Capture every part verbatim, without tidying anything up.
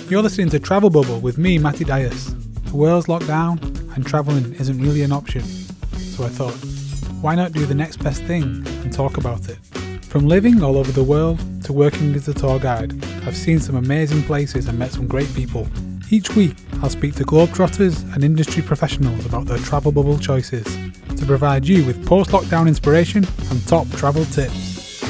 You're listening to Travel Bubble with me, Matty Dias. The world's locked down and travelling isn't really an option. So I thought, why not do the next best thing and talk about it? From living all over the world to working as a tour guide, I've seen some amazing places and met some great people. Each week, I'll speak to globetrotters and industry professionals about their travel bubble choices to provide you with post-lockdown inspiration and top travel tips.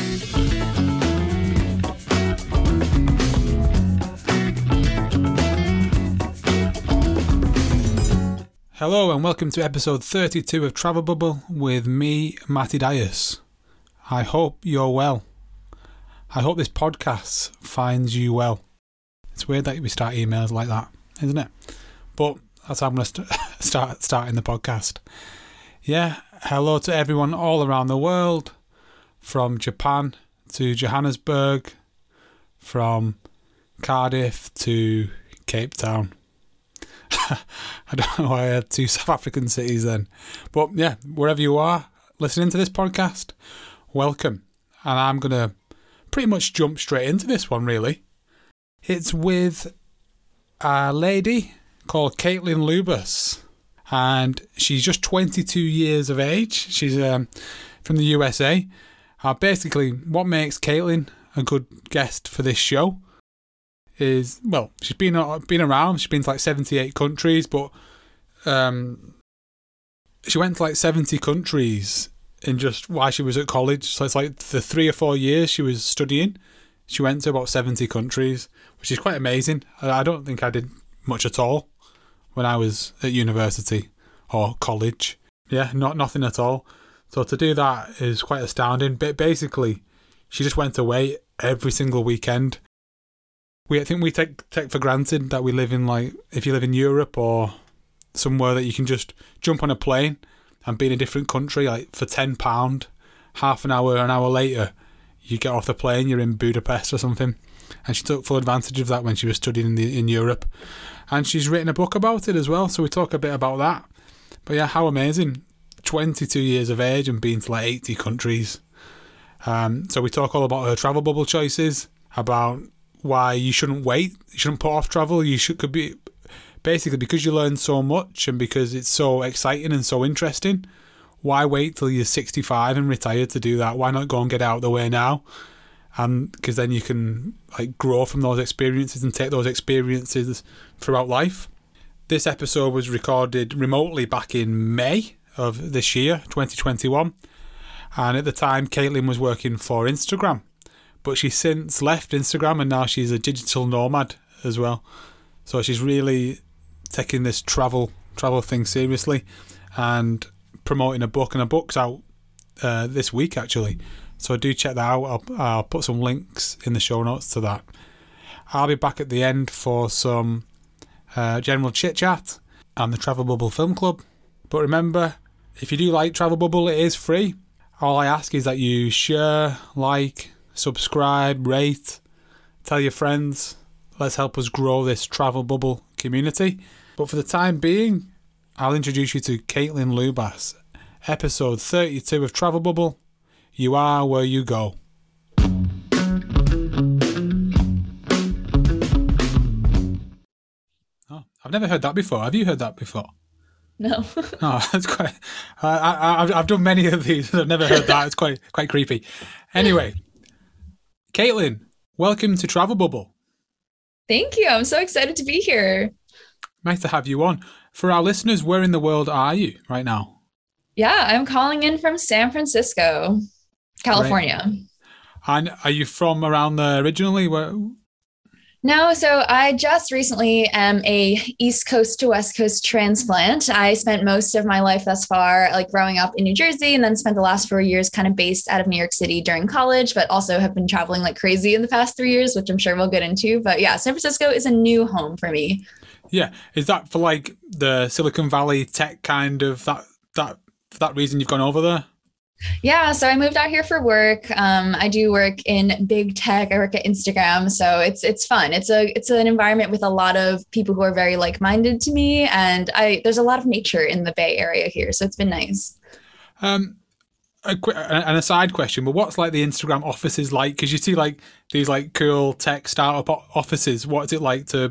Hello and welcome to episode thirty-two of Travel Bubble with me, Matty Dias. I hope you're well. I hope this podcast finds you well. It's weird that we start emails like that, isn't it? But that's how I'm going to st- start starting the podcast. Yeah, hello to everyone all around the world, from Japan to Johannesburg, from Cardiff to Cape Town. I don't know why I had two South African cities then. But yeah, wherever you are listening to this podcast, welcome. And I'm going to pretty much jump straight into this one, really. It's with a lady called Caitlin Lubas. And she's just twenty-two years of age. She's um, from the U S A. Uh, basically, what makes Caitlin a good guest for this show is, well, she's been uh, been around. She's been to like seventy-eight countries, but um, she went to like seventy countries in just while she was at college. So it's like the three or four years she was studying, she went to about seventy countries, which is quite amazing. I don't think I did much at all when I was at university or college. Yeah, not nothing at all. So to do that is quite astounding. But basically, she just went away every single weekend. We I think we take take for granted that we live in, like, if you live in Europe or somewhere that you can just jump on a plane and be in a different country, like for ten pounds, half an hour, an hour later, you get off the plane, you're in Budapest or something. And she took full advantage of that when she was studying in, the, in Europe. And she's written a book about it as well, so we talk a bit about that. But yeah, how amazing. twenty-two years of age and been to like eighty countries. Um, so we talk all about her travel bubble choices, about why you shouldn't wait, you shouldn't put off travel. You should could be basically, because you learn so much and because it's so exciting and so interesting. Why wait till you're sixty-five and retired to do that? Why not go and get out of the way now? And because then you can like grow from those experiences and take those experiences throughout life. This episode was recorded remotely back in May of this year, twenty twenty-one, and at the time Caitlin was working for Instagram. But she's since left Instagram and now she's a digital nomad as well. So she's really taking this travel travel thing seriously and promoting a book. And a book's out uh, this week, actually. So do check that out. I'll, I'll put some links in the show notes to that. I'll be back at the end for some uh, general chit-chat and the Travel Bubble Film Club. But remember, if you do like Travel Bubble, it is free. All I ask is that you share, like, subscribe, rate, tell your friends. Let's help us grow this Travel Bubble community. But for the time being, I'll introduce you to Caitlin Lubas, episode thirty-two of Travel Bubble. You are where you go. Oh, I've never heard that before. Have you heard that before? No. Oh, that's quite. I, I, I've I've done many of these. I've never heard that. It's quite quite creepy. Anyway. Caitlin, welcome to Travel Bubble. Thank you. I'm so excited to be here. Nice to have you on. For our listeners, where in the world are you right now? Yeah, I'm calling in from San Francisco, California. Great. And are you from around there originally? Where... No, so I just recently am a East Coast to West Coast transplant. I spent most of my life thus far, like growing up in New Jersey, and then spent the last four years kind of based out of New York City during college, but also have been traveling like crazy in the past three years, which I'm sure we'll get into. But yeah, San Francisco is a new home for me. Yeah. Is that for like the Silicon Valley tech kind of that, that, for that reason you've gone over there? Yeah, so I moved out here for work. Um, I do work in big tech. I work at Instagram, so it's it's fun. It's a it's an environment with a lot of people who are very like-minded to me, and I there's a lot of nature in the Bay Area here, so it's been nice. Um, a, an aside question, but what's like the Instagram offices like? Because you see like these like cool tech startup offices. What's it like to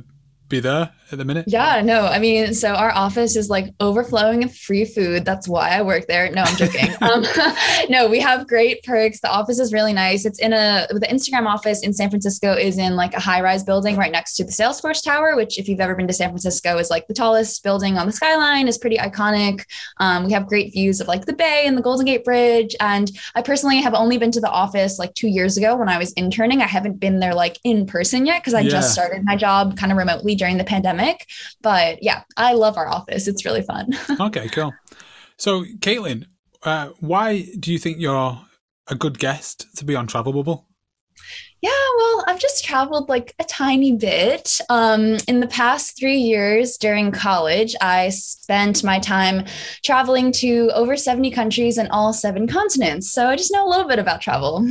be there at the minute? Yeah, no, I mean, so our office is like overflowing with free food. That's why I work there. No, I'm joking. um, no, we have great perks. The office is really nice. It's in a, the Instagram office in San Francisco is in like a high rise building right next to the Salesforce Tower, which if you've ever been to San Francisco is like the tallest building on the skyline, is pretty iconic. Um, we have great views of like the Bay and the Golden Gate Bridge. And I personally have only been to the office like two years ago when I was interning. I haven't been there like in person yet because I yeah. just started my job kind of remotely during the pandemic. But yeah, I love our office. It's really fun. Okay, cool. So Caitlin, uh, why do you think you're a good guest to be on Travel Bubble? Yeah, well, I've just traveled like a tiny bit. Um, in the past three years during college, I spent my time traveling to over seventy countries and all seven continents. So I just know a little bit about travel.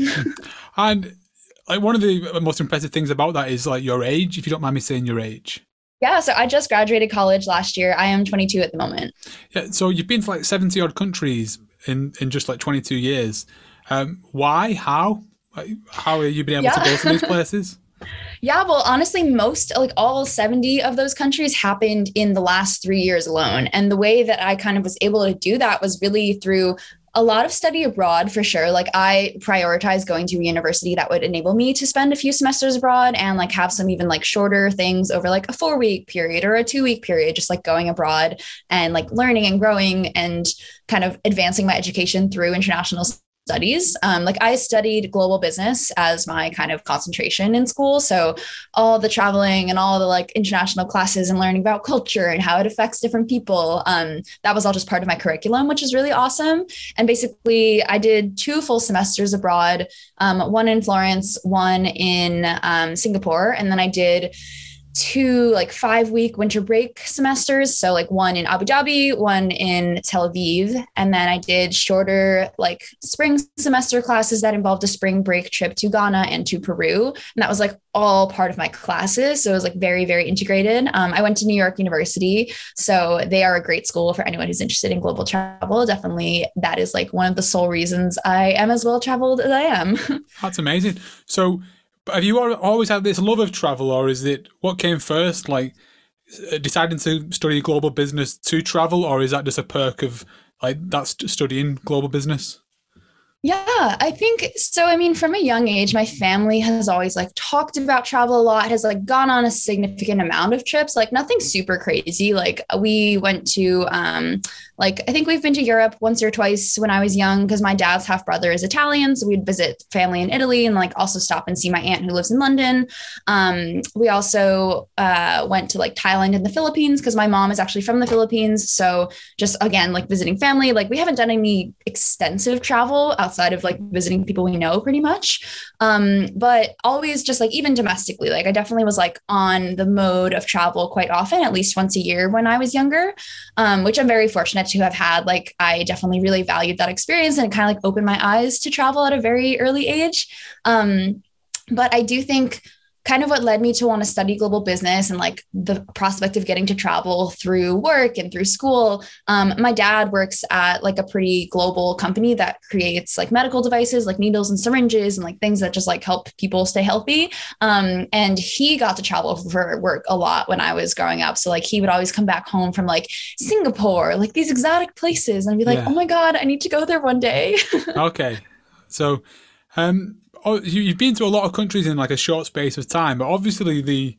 And like one of the most impressive things about that is like your age, if you don't mind me saying your age. Yeah, so I just graduated college last year. I am twenty-two at the moment. Yeah, so you've been to like seventy odd countries in, in just like twenty-two years. Um, why? How? How have you been able yeah. to go to these places? Yeah, well, honestly, most like all seventy of those countries happened in the last three years alone. And the way that I kind of was able to do that was really through a lot of study abroad for sure. Like I prioritize going to a university that would enable me to spend a few semesters abroad and like have some even like shorter things over like a four week period or a two week period, just like going abroad and like learning and growing and kind of advancing my education through international studies. Um, like I studied global business as my kind of concentration in school. So all the traveling and all the like international classes and learning about culture and how it affects different people. Um, that was all just part of my curriculum, which is really awesome. And basically I did two full semesters abroad, um, one in Florence, one in um, Singapore. And then I did two like five week winter break semesters. So like one in Abu Dhabi, one in Tel Aviv. And then I did shorter like spring semester classes that involved a spring break trip to Ghana and to Peru. And that was like all part of my classes. So it was like very, very integrated. Um, I went to New York University. So they are a great school for anyone who's interested in global travel. Definitely that is like one of the sole reasons I am as well traveled as I am. That's amazing. So have you always had this love of travel, or is it what came first, like deciding to study global business to travel, or is that just a perk of like that's studying global business? Yeah, I think so. I mean, from a young age, my family has always like talked about travel a lot, has like gone on a significant amount of trips, like nothing super crazy. Like we went to, um, like, I think we've been to Europe once or twice when I was young because my dad's half brother is Italian. So we'd visit family in Italy and like also stop and see my aunt who lives in London. Um, we also uh, went to like Thailand and the Philippines because my mom is actually from the Philippines. So just again, like visiting family, like we haven't done any extensive travel outside of like visiting people we know pretty much. Um, but always just like even domestically, like I definitely was like on the mode of travel quite often, at least once a year when I was younger, um, which I'm very fortunate to have had. Like I definitely really valued that experience and it kind of like opened my eyes to travel at a very early age. Um, but I do think kind of what led me to want to study global business and like the prospect of getting to travel through work and through school. Um, my dad works at like a pretty global company that creates like medical devices, like needles and syringes and like things that just like help people stay healthy. Um, and he got to travel for work a lot when I was growing up. So like he would always come back home from like Singapore, like these exotic places, and I'd be like, yeah. oh my God, I need to go there one day. Okay. So, um, Oh, you've been to a lot of countries in like a short space of time, but obviously the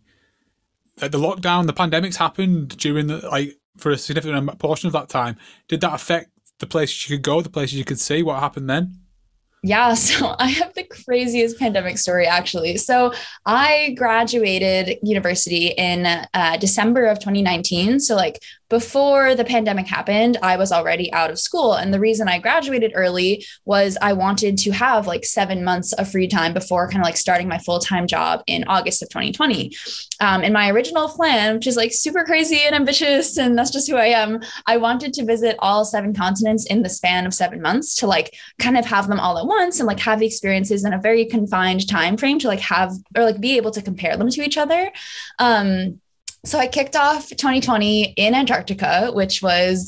the lockdown, the pandemics happened during the like for a significant portion of that time. Did that affect the places you could go, the places you could see? What happened then? Yeah, so I have the craziest pandemic story, actually. So I graduated university in uh, December of twenty nineteen. So like before the pandemic happened, I was already out of school. And the reason I graduated early was I wanted to have like seven months of free time before kind of like starting my full-time job in August of twenty twenty. Um, and my original plan, which is like super crazy and ambitious, and that's just who I am, I wanted to visit all seven continents in the span of seven months to like kind of have them all at once and like have the experiences in a very confined time frame to like have or like be able to compare them to each other. Um, So I kicked off twenty twenty in Antarctica, which was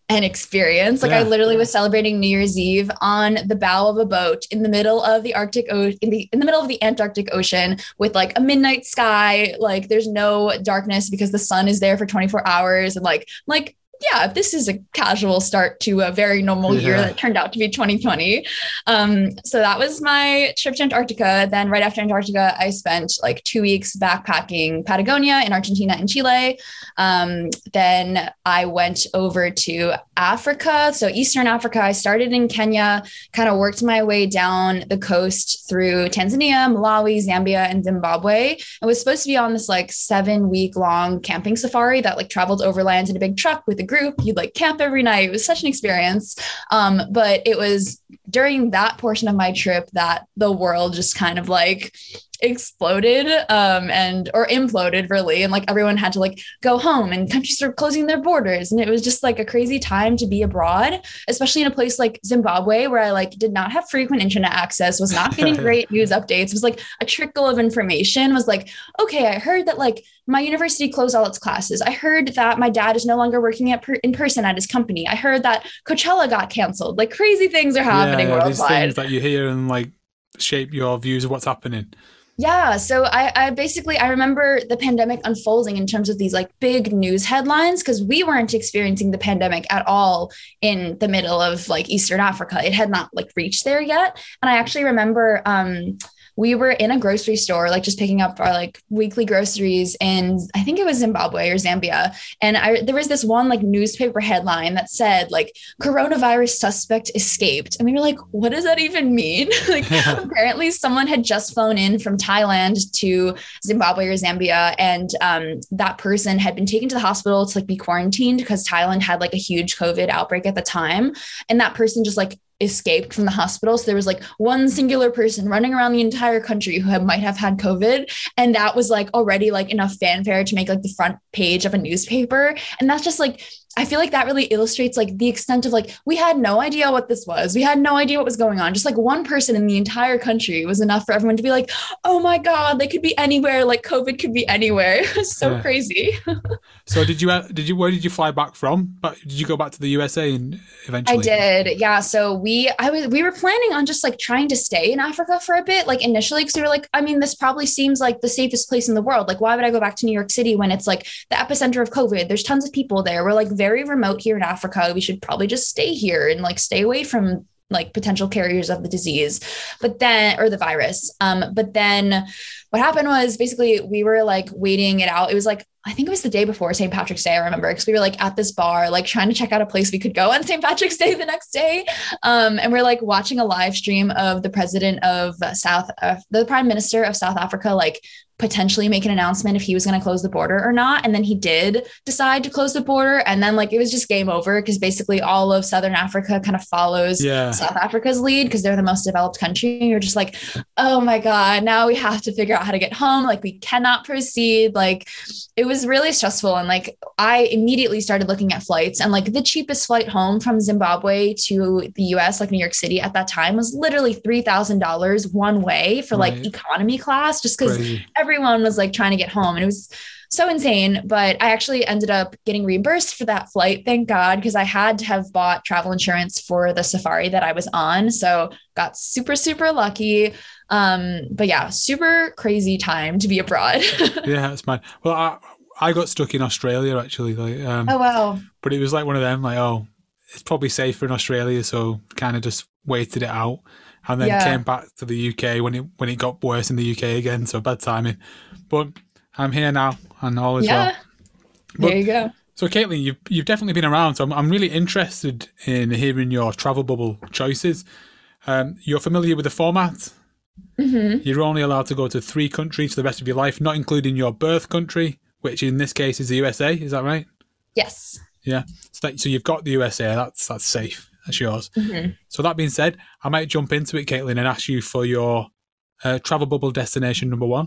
an experience. Like yeah. I literally was celebrating New Year's Eve on the bow of a boat in the middle of the Arctic o- in the in the middle of the Antarctic Ocean with like a midnight sky. Like there's no darkness because the sun is there for twenty-four hours, and like like yeah, this is a casual start to a very normal yeah. year that turned out to be twenty twenty. Um, so that was my trip to Antarctica. Then right after Antarctica, I spent like two weeks backpacking Patagonia in Argentina and Chile. Um, then I went over to Africa. So Eastern Africa, I started in Kenya, kind of worked my way down the coast through Tanzania, Malawi, Zambia, and Zimbabwe. I was supposed to be on this like seven week long camping safari that like traveled overland in a big truck with a group. You'd like camp every night. It was such an experience. Um, but it was during that portion of my trip that the world just kind of like exploded um, and or imploded really. And like everyone had to like go home and countries started closing their borders. And it was just like a crazy time to be abroad, especially in a place like Zimbabwe where I like did not have frequent internet access, was not getting great news updates. It was like a trickle of information was like, okay, I heard that like my university closed all its classes. I heard that my dad is no longer working at per- in person at his company. I heard that Coachella got canceled. Like crazy things are happening yeah, yeah, worldwide. These things that you hear and like shape your views of what's happening. Yeah. So I, I basically, I remember the pandemic unfolding in terms of these like big news headlines, because we weren't experiencing the pandemic at all in the middle of like Eastern Africa. It had not like reached there yet. And I actually remember um, we were in a grocery store, like just picking up our like weekly groceries in, I think it was Zimbabwe or Zambia. And I, there was this one like newspaper headline that said like coronavirus suspect escaped. And we were like, what does that even mean? Like apparently someone had just flown in from Thailand to Zimbabwe or Zambia. And um, that person had been taken to the hospital to like be quarantined because Thailand had like a huge COVID outbreak at the time. And that person just like escaped from the hospital. So there was like one singular person running around the entire country who had, might have had COVID. And that was like already like enough fanfare to make like the front page of a newspaper. And that's just like, I feel like that really illustrates like the extent of like, we had no idea what this was. We had no idea what was going on. Just like one person in the entire country was enough for everyone to be like, oh my God, they could be anywhere. Like COVID could be anywhere. It was so yeah. crazy. So did you, did you, where did you fly back from? Did you go back to the U S A and eventually? I did. Yeah. So we, I was, we were planning on just like trying to stay in Africa for a bit, like initially, because we were like, I mean, this probably seems like the safest place in the world. Like, why would I go back to New York City when it's like the epicenter of COVID? There's tons of people there. We're like very remote here in Africa. We should probably just stay here and like stay away from like potential carriers of the disease, but then, or the virus. Um, but then what happened was basically we were like waiting it out. It was like, I think it was the day before Saint Patrick's Day. I remember because we were like at this bar, like trying to check out a place we could go on Saint Patrick's Day the next day. Um, and we're like watching a live stream of the president of South, uh, the prime minister of South Africa, like potentially make an announcement if he was going to close the border or not. And then he did decide to close the border. And then like, it was just game over because basically all of Southern Africa kind of follows yeah. South Africa's lead because they're the most developed country. And you're just like, oh my God, now we have to figure out how to get home. Like we cannot proceed. Like it was really stressful. And like, I immediately started looking at flights, and like the cheapest flight home from Zimbabwe to the U S, like New York City at that time, was literally three thousand dollars one way for right. like economy class, just because everyone was like trying to get home. And it was so insane. But I actually ended up getting reimbursed for that flight. Thank God, because I had to have bought travel insurance for the safari that I was on. So got super, super lucky. Um, but yeah, super crazy time to be abroad. Yeah, it's mad. Well, I, I got stuck in Australia actually. Like, um, oh, wow. But it was like one of them, like, oh, it's probably safer in Australia. So kind of just waited it out. And then yeah. came back to the U K when it when it got worse in the U K again. So bad timing. But I'm here now and all is yeah. well. But, there you go. So Caitlin, you've, you've definitely been around. So I'm, I'm really interested in hearing your travel bubble choices. Um, you're familiar with the format? Mm-hmm. You're only allowed to go to three countries for the rest of your life, not including your birth country, which in this case is the U S A. Is that right? Yes. Yeah. So, that, so you've got the U S A. That's that's safe. That's yours. Mm-hmm. So that being said, I might jump into it, Caitlin, and ask you for your uh, travel bubble destination number one.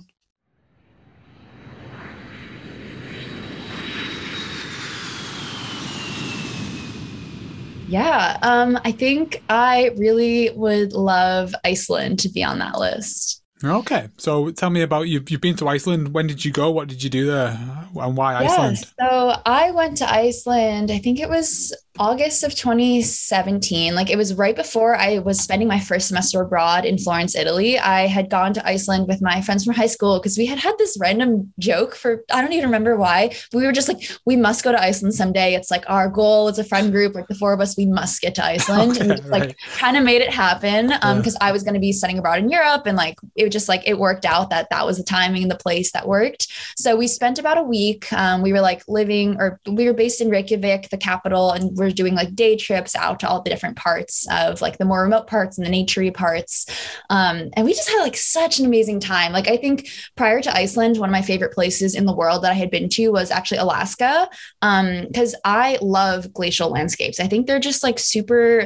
Yeah, um, I think I really would love Iceland to be on that list. Okay, so tell me about you. You've been to Iceland. When did you go? What did you do there? And why Iceland? Yeah, so I went to Iceland, I think it was August of twenty seventeen. Like it was right before I was spending my first semester abroad in Florence, Italy. I had gone to Iceland with my friends from high school because we had had this random joke for, I don't even remember why. But we were just like, we must go to Iceland someday. It's like our goal as a friend group, like the four of us, we must get to Iceland. Okay, and we just, right. like kind of made it happen um, because yeah. I was going to be studying abroad in Europe. And like, it was just like, it worked out that that was the timing and the place that worked. So we spent about a week. Um, we were like living, or we were based in Reykjavik, the capital, and we're doing like day trips out to all the different parts of like the more remote parts and the naturey parts. Um, and we just had like such an amazing time. Like I think prior to Iceland, one of my favorite places in the world that I had been to was actually Alaska. Um, cause I love glacial landscapes. I think they're just like super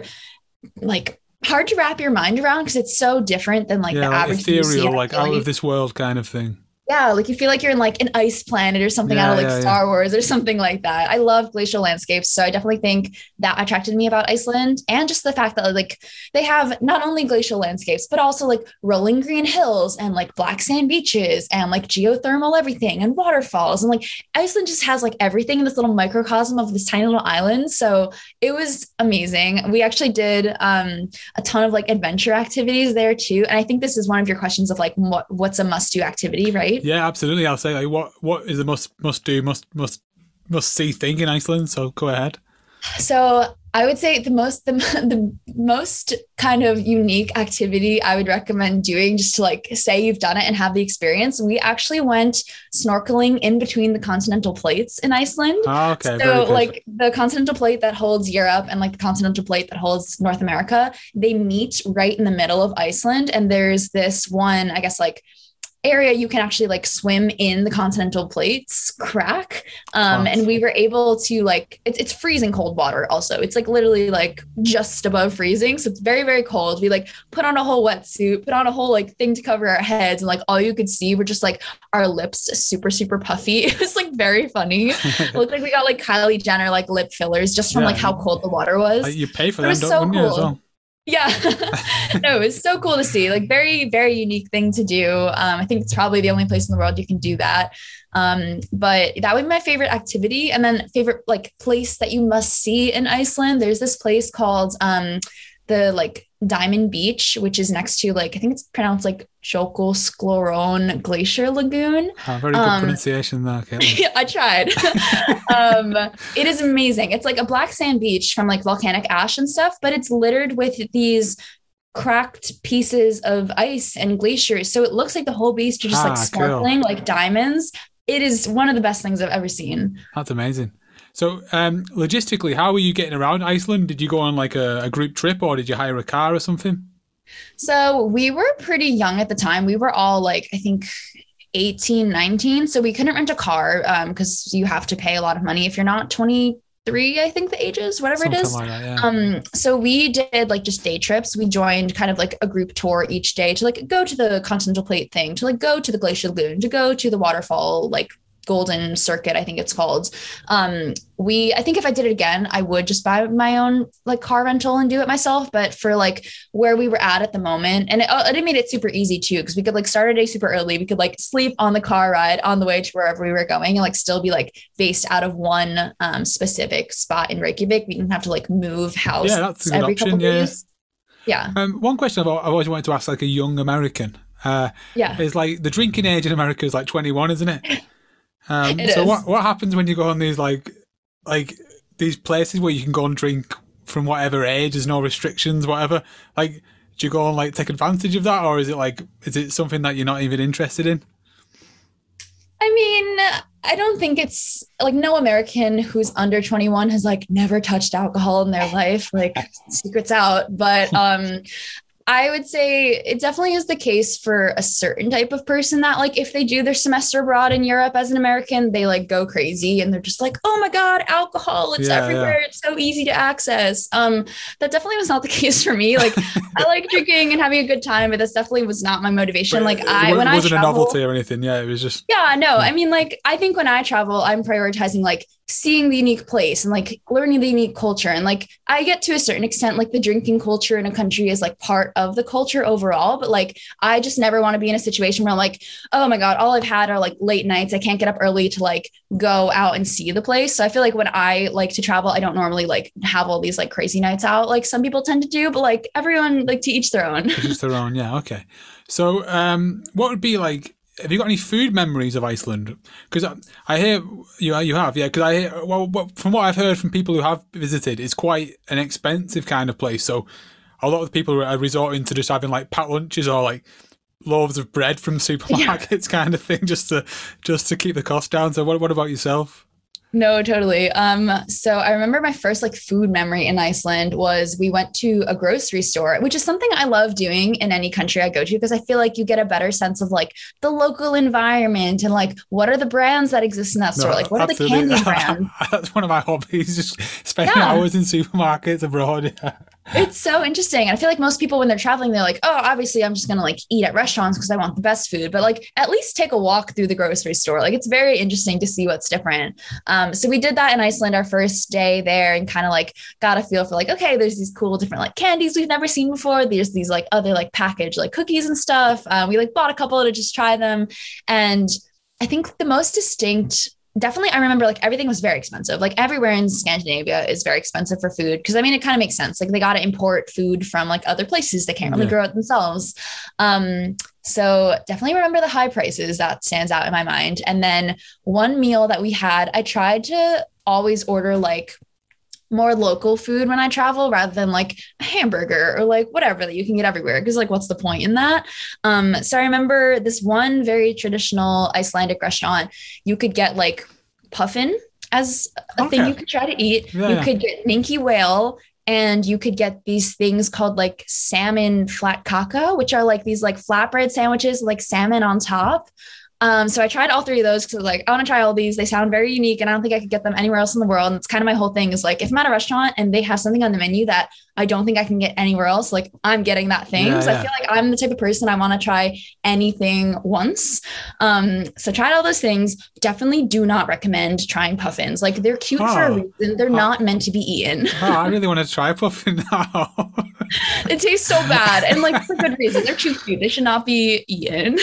like hard to wrap your mind around because it's so different than like yeah, the like average ethereal, like out of this world kind of thing. Yeah, like you feel like you're in like an ice planet or something yeah, out of like yeah, Star yeah. Wars or something like that. I love glacial landscapes. So I definitely think that attracted me about Iceland. And just the fact that like they have not only glacial landscapes, but also like rolling green hills and like black sand beaches and like geothermal everything and waterfalls. And like Iceland just has like everything in this little microcosm of this tiny little island. So it was amazing. We actually did um, a ton of like adventure activities there too. And I think this is one of your questions of like, what, what's a must do activity, right? Yeah, absolutely. I'll say like what what is a must must do must must must see thing in Iceland. So go ahead. So I would say the most the, the most kind of unique activity I would recommend doing, just to like say you've done it and have the experience. We actually went snorkeling in between the continental plates in Iceland. Oh, okay. So like the continental plate that holds Europe and like the continental plate that holds North America, they meet right in the middle of Iceland. And there's this one, I guess like area you can actually like swim in the continental plates crack um awesome. And we were able to like it's, it's freezing cold water. Also it's like literally like just above freezing, so it's very very cold. We like put on a whole wetsuit, put on a whole like thing to cover our heads, and like all you could see were just like our lips super super puffy. It was like very funny. It looked like we got like Kylie Jenner like lip fillers just from yeah. like how cold the water was. You pay for them, don't so you, cool. as well? Yeah, no, it was so cool to see. Like very, very unique thing to do. Um, I think it's probably the only place in the world you can do that. Um, but that would be my favorite activity. And then favorite like place that you must see in Iceland. There's this place called um, the like Diamond Beach, which is next to like, I think it's pronounced like Jökulsárlón Glacier Lagoon. Oh, very good um, pronunciation there, Caitlin. Yeah, I tried. um, it is amazing. It's like a black sand beach from like volcanic ash and stuff, but it's littered with these cracked pieces of ice and glaciers. So it looks like the whole beach are just ah, like sparkling cool. like diamonds. It is one of the best things I've ever seen. That's amazing. So um, logistically, how were you getting around Iceland? Did you go on like a, a group trip, or did you hire a car or something? So we were pretty young at the time. We were all like, I think eighteen, nineteen. So we couldn't rent a car because um, you have to pay a lot of money if you're not twenty-three, I think the age is, whatever Something it is. Like that, yeah. Um, so we did like just day trips. We joined kind of like a group tour each day to like go to the continental plate thing, to like go to the glacier lagoon, to go to the waterfall, like Golden Circuit, I think it's called. Um, we, I think if I did it again, I would just buy my own like car rental and do it myself. But for like where we were at at the moment, and it, it made it super easy too, because we could like start our day super early. We could like sleep on the car ride on the way to wherever we were going and like still be like based out of one um, specific spot in Reykjavik. We didn't have to like move house yeah, that's a good every option, couple yeah. days. Yeah. Um, one question I've, I've always wanted to ask like a young American uh, yeah. is like the drinking age in America is like twenty-one, isn't it? Um, it so is. what what happens when you go on these like like these places where you can go and drink from whatever age, there's no restrictions, whatever? Like, do you go and like take advantage of that, or is it like is it something that you're not even interested in? I mean, I don't think it's like no American who's under twenty-one has like never touched alcohol in their life, like secrets out. But um, I would say it definitely is the case for a certain type of person that like if they do their semester abroad in Europe as an American, they like go crazy and they're just like, oh my God, alcohol, it's yeah, everywhere. Yeah. It's so easy to access. Um, that definitely was not the case for me. Like I like drinking and having a good time, but this definitely was not my motivation. But like I, when I wasn't travel, a novelty or anything. Yeah, it was just. Yeah, no, I mean, like, I think when I travel, I'm prioritizing like seeing the unique place and like learning the unique culture. And like I get to a certain extent, like the drinking culture in a country is like part of the culture overall. But like I just never want to be in a situation where I'm like, oh my God, all I've had are like late nights. I can't get up early to like go out and see the place. So I feel like when I like to travel, I don't normally like have all these like crazy nights out like some people tend to do, but like everyone like to each their own. To each their own, yeah, okay. So um what would be like, have you got any food memories of Iceland? Because I, I hear you you have, yeah. Because I hear, well, well, from what I've heard from people who have visited, it's quite an expensive kind of place. So a lot of people are resorting to just having like packed lunches or like loaves of bread from supermarkets, yeah. kind of thing, just to just to keep the cost down. So what what about yourself? No, totally. Um, so I remember my first like food memory in Iceland was we went to a grocery store, which is something I love doing in any country I go to, because I feel like you get a better sense of like the local environment and like what are the brands that exist in that store? No, like what absolutely. Are the candy brands? That's one of my hobbies, just spending yeah. hours in supermarkets abroad. It's so interesting. I feel like most people when they're traveling, they're like, oh, obviously I'm just going to like eat at restaurants because I want the best food, but like at least take a walk through the grocery store. Like it's very interesting to see what's different. Um, so we did that in Iceland our first day there and kind of like got a feel for like, okay, there's these cool different like candies we've never seen before. There's these like other like packaged like cookies and stuff. Um, we like bought a couple to just try them. And I think the most distinct Definitely, I remember like everything was very expensive. Like everywhere in Scandinavia is very expensive for food. Cause I mean, it kind of makes sense. Like they got to import food from like other places. They can't really yeah. grow it themselves. Um, so definitely remember the high prices. That stands out in my mind. And then one meal that we had, I tried to always order like more local food when I travel rather than like a hamburger or like whatever that you can get everywhere. Cause like, what's the point in that? Um, so I remember this one very traditional Icelandic restaurant, you could get like puffin as a okay. thing you could try to eat. Yeah, you yeah. could get minke whale and you could get these things called like salmon flat caca, which are like these like flatbread sandwiches, like salmon on top. Um, so I tried all three of those because I was like, I want to try all these. They sound very unique and I don't think I could get them anywhere else in the world. And it's kind of my whole thing is like, if I'm at a restaurant and they have something on the menu that I don't think I can get anywhere else, like I'm getting that thing. Yeah, so yeah. I feel like I'm the type of person I want to try anything once. Um, so tried all those things. Definitely do not recommend trying puffins. Like they're cute oh. for a reason. They're oh. not meant to be eaten. Oh, I really want to try a puffin now. It tastes so bad. And like for good reason. They're too cute. They should not be eaten.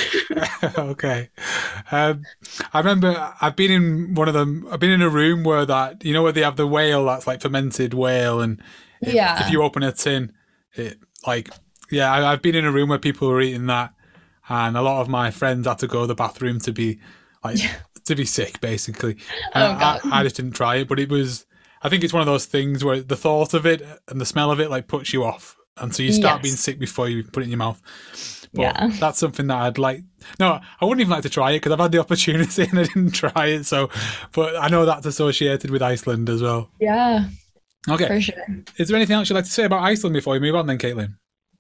Okay. Um, I remember I've been in one of them. I've been in a room where that, you know, where they have the whale that's like fermented whale. And it, yeah. if you open a tin, it like, yeah, I, I've been in a room where people were eating that. And a lot of my friends had to go to the bathroom to be like, to be sick, basically. And oh, God. I, I just didn't try it, but it was, I think it's one of those things where the thought of it and the smell of it like puts you off. And so you start yes. being sick before you put it in your mouth. But yeah. that's something that I'd like. No, I wouldn't even like to try it because I've had the opportunity and I didn't try it. So, but I know that's associated with Iceland as well. Yeah. Okay. For sure. Is there anything else you'd like to say about Iceland before we move on then, Caitlin?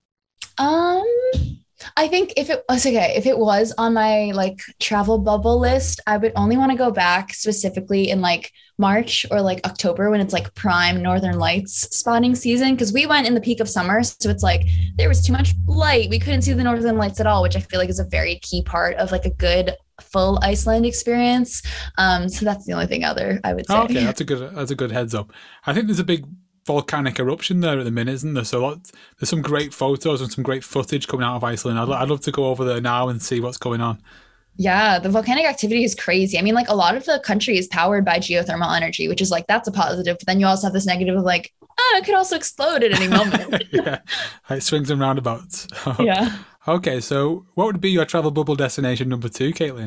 Um, I think if it was okay, if it was on my like travel bubble list, I would only want to go back specifically in like March or like October when it's like prime Northern Lights spotting season. Cause we went in the peak of summer. So it's like there was too much light. We couldn't see the Northern Lights at all, which I feel like is a very key part of like a good full Iceland experience. Um, so that's the only thing other I would say. Oh, okay, that's a good that's a good heads up. I think there's a big volcanic eruption there at the minute, isn't there? So lots, there's some great photos and some great footage coming out of Iceland. I'd, I'd love to go over there now and see what's going on. Yeah, the volcanic activity is crazy. I mean, like a lot of the country is powered by geothermal energy, which is like, that's a positive. But then you also have this negative of like, oh, it could also explode at any moment. Yeah, it swings and roundabouts. Yeah. Okay, so what would be your travel bubble destination number two, Caitlin?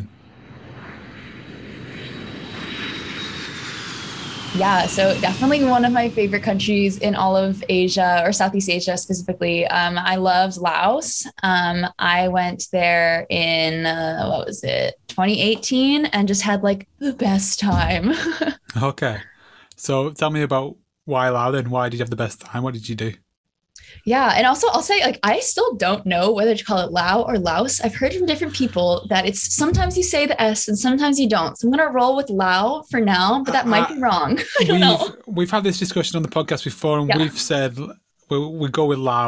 Yeah, so definitely one of my favorite countries in all of Asia or Southeast Asia specifically. Um, I loved Laos. Um, I went there in, uh, what was it, twenty eighteen and just had like the best time. Okay. So tell me about why Laos then. Why did you have the best time? What did you do? Yeah. And also I'll say like, I still don't know whether to call it Lao or Laos. I've heard from different people that it's sometimes you say the S and sometimes you don't. So I'm going to roll with Lao for now, but that uh, might be wrong. I don't we've, know. We've had this discussion on the podcast before and yeah. we've said we we go with Lao.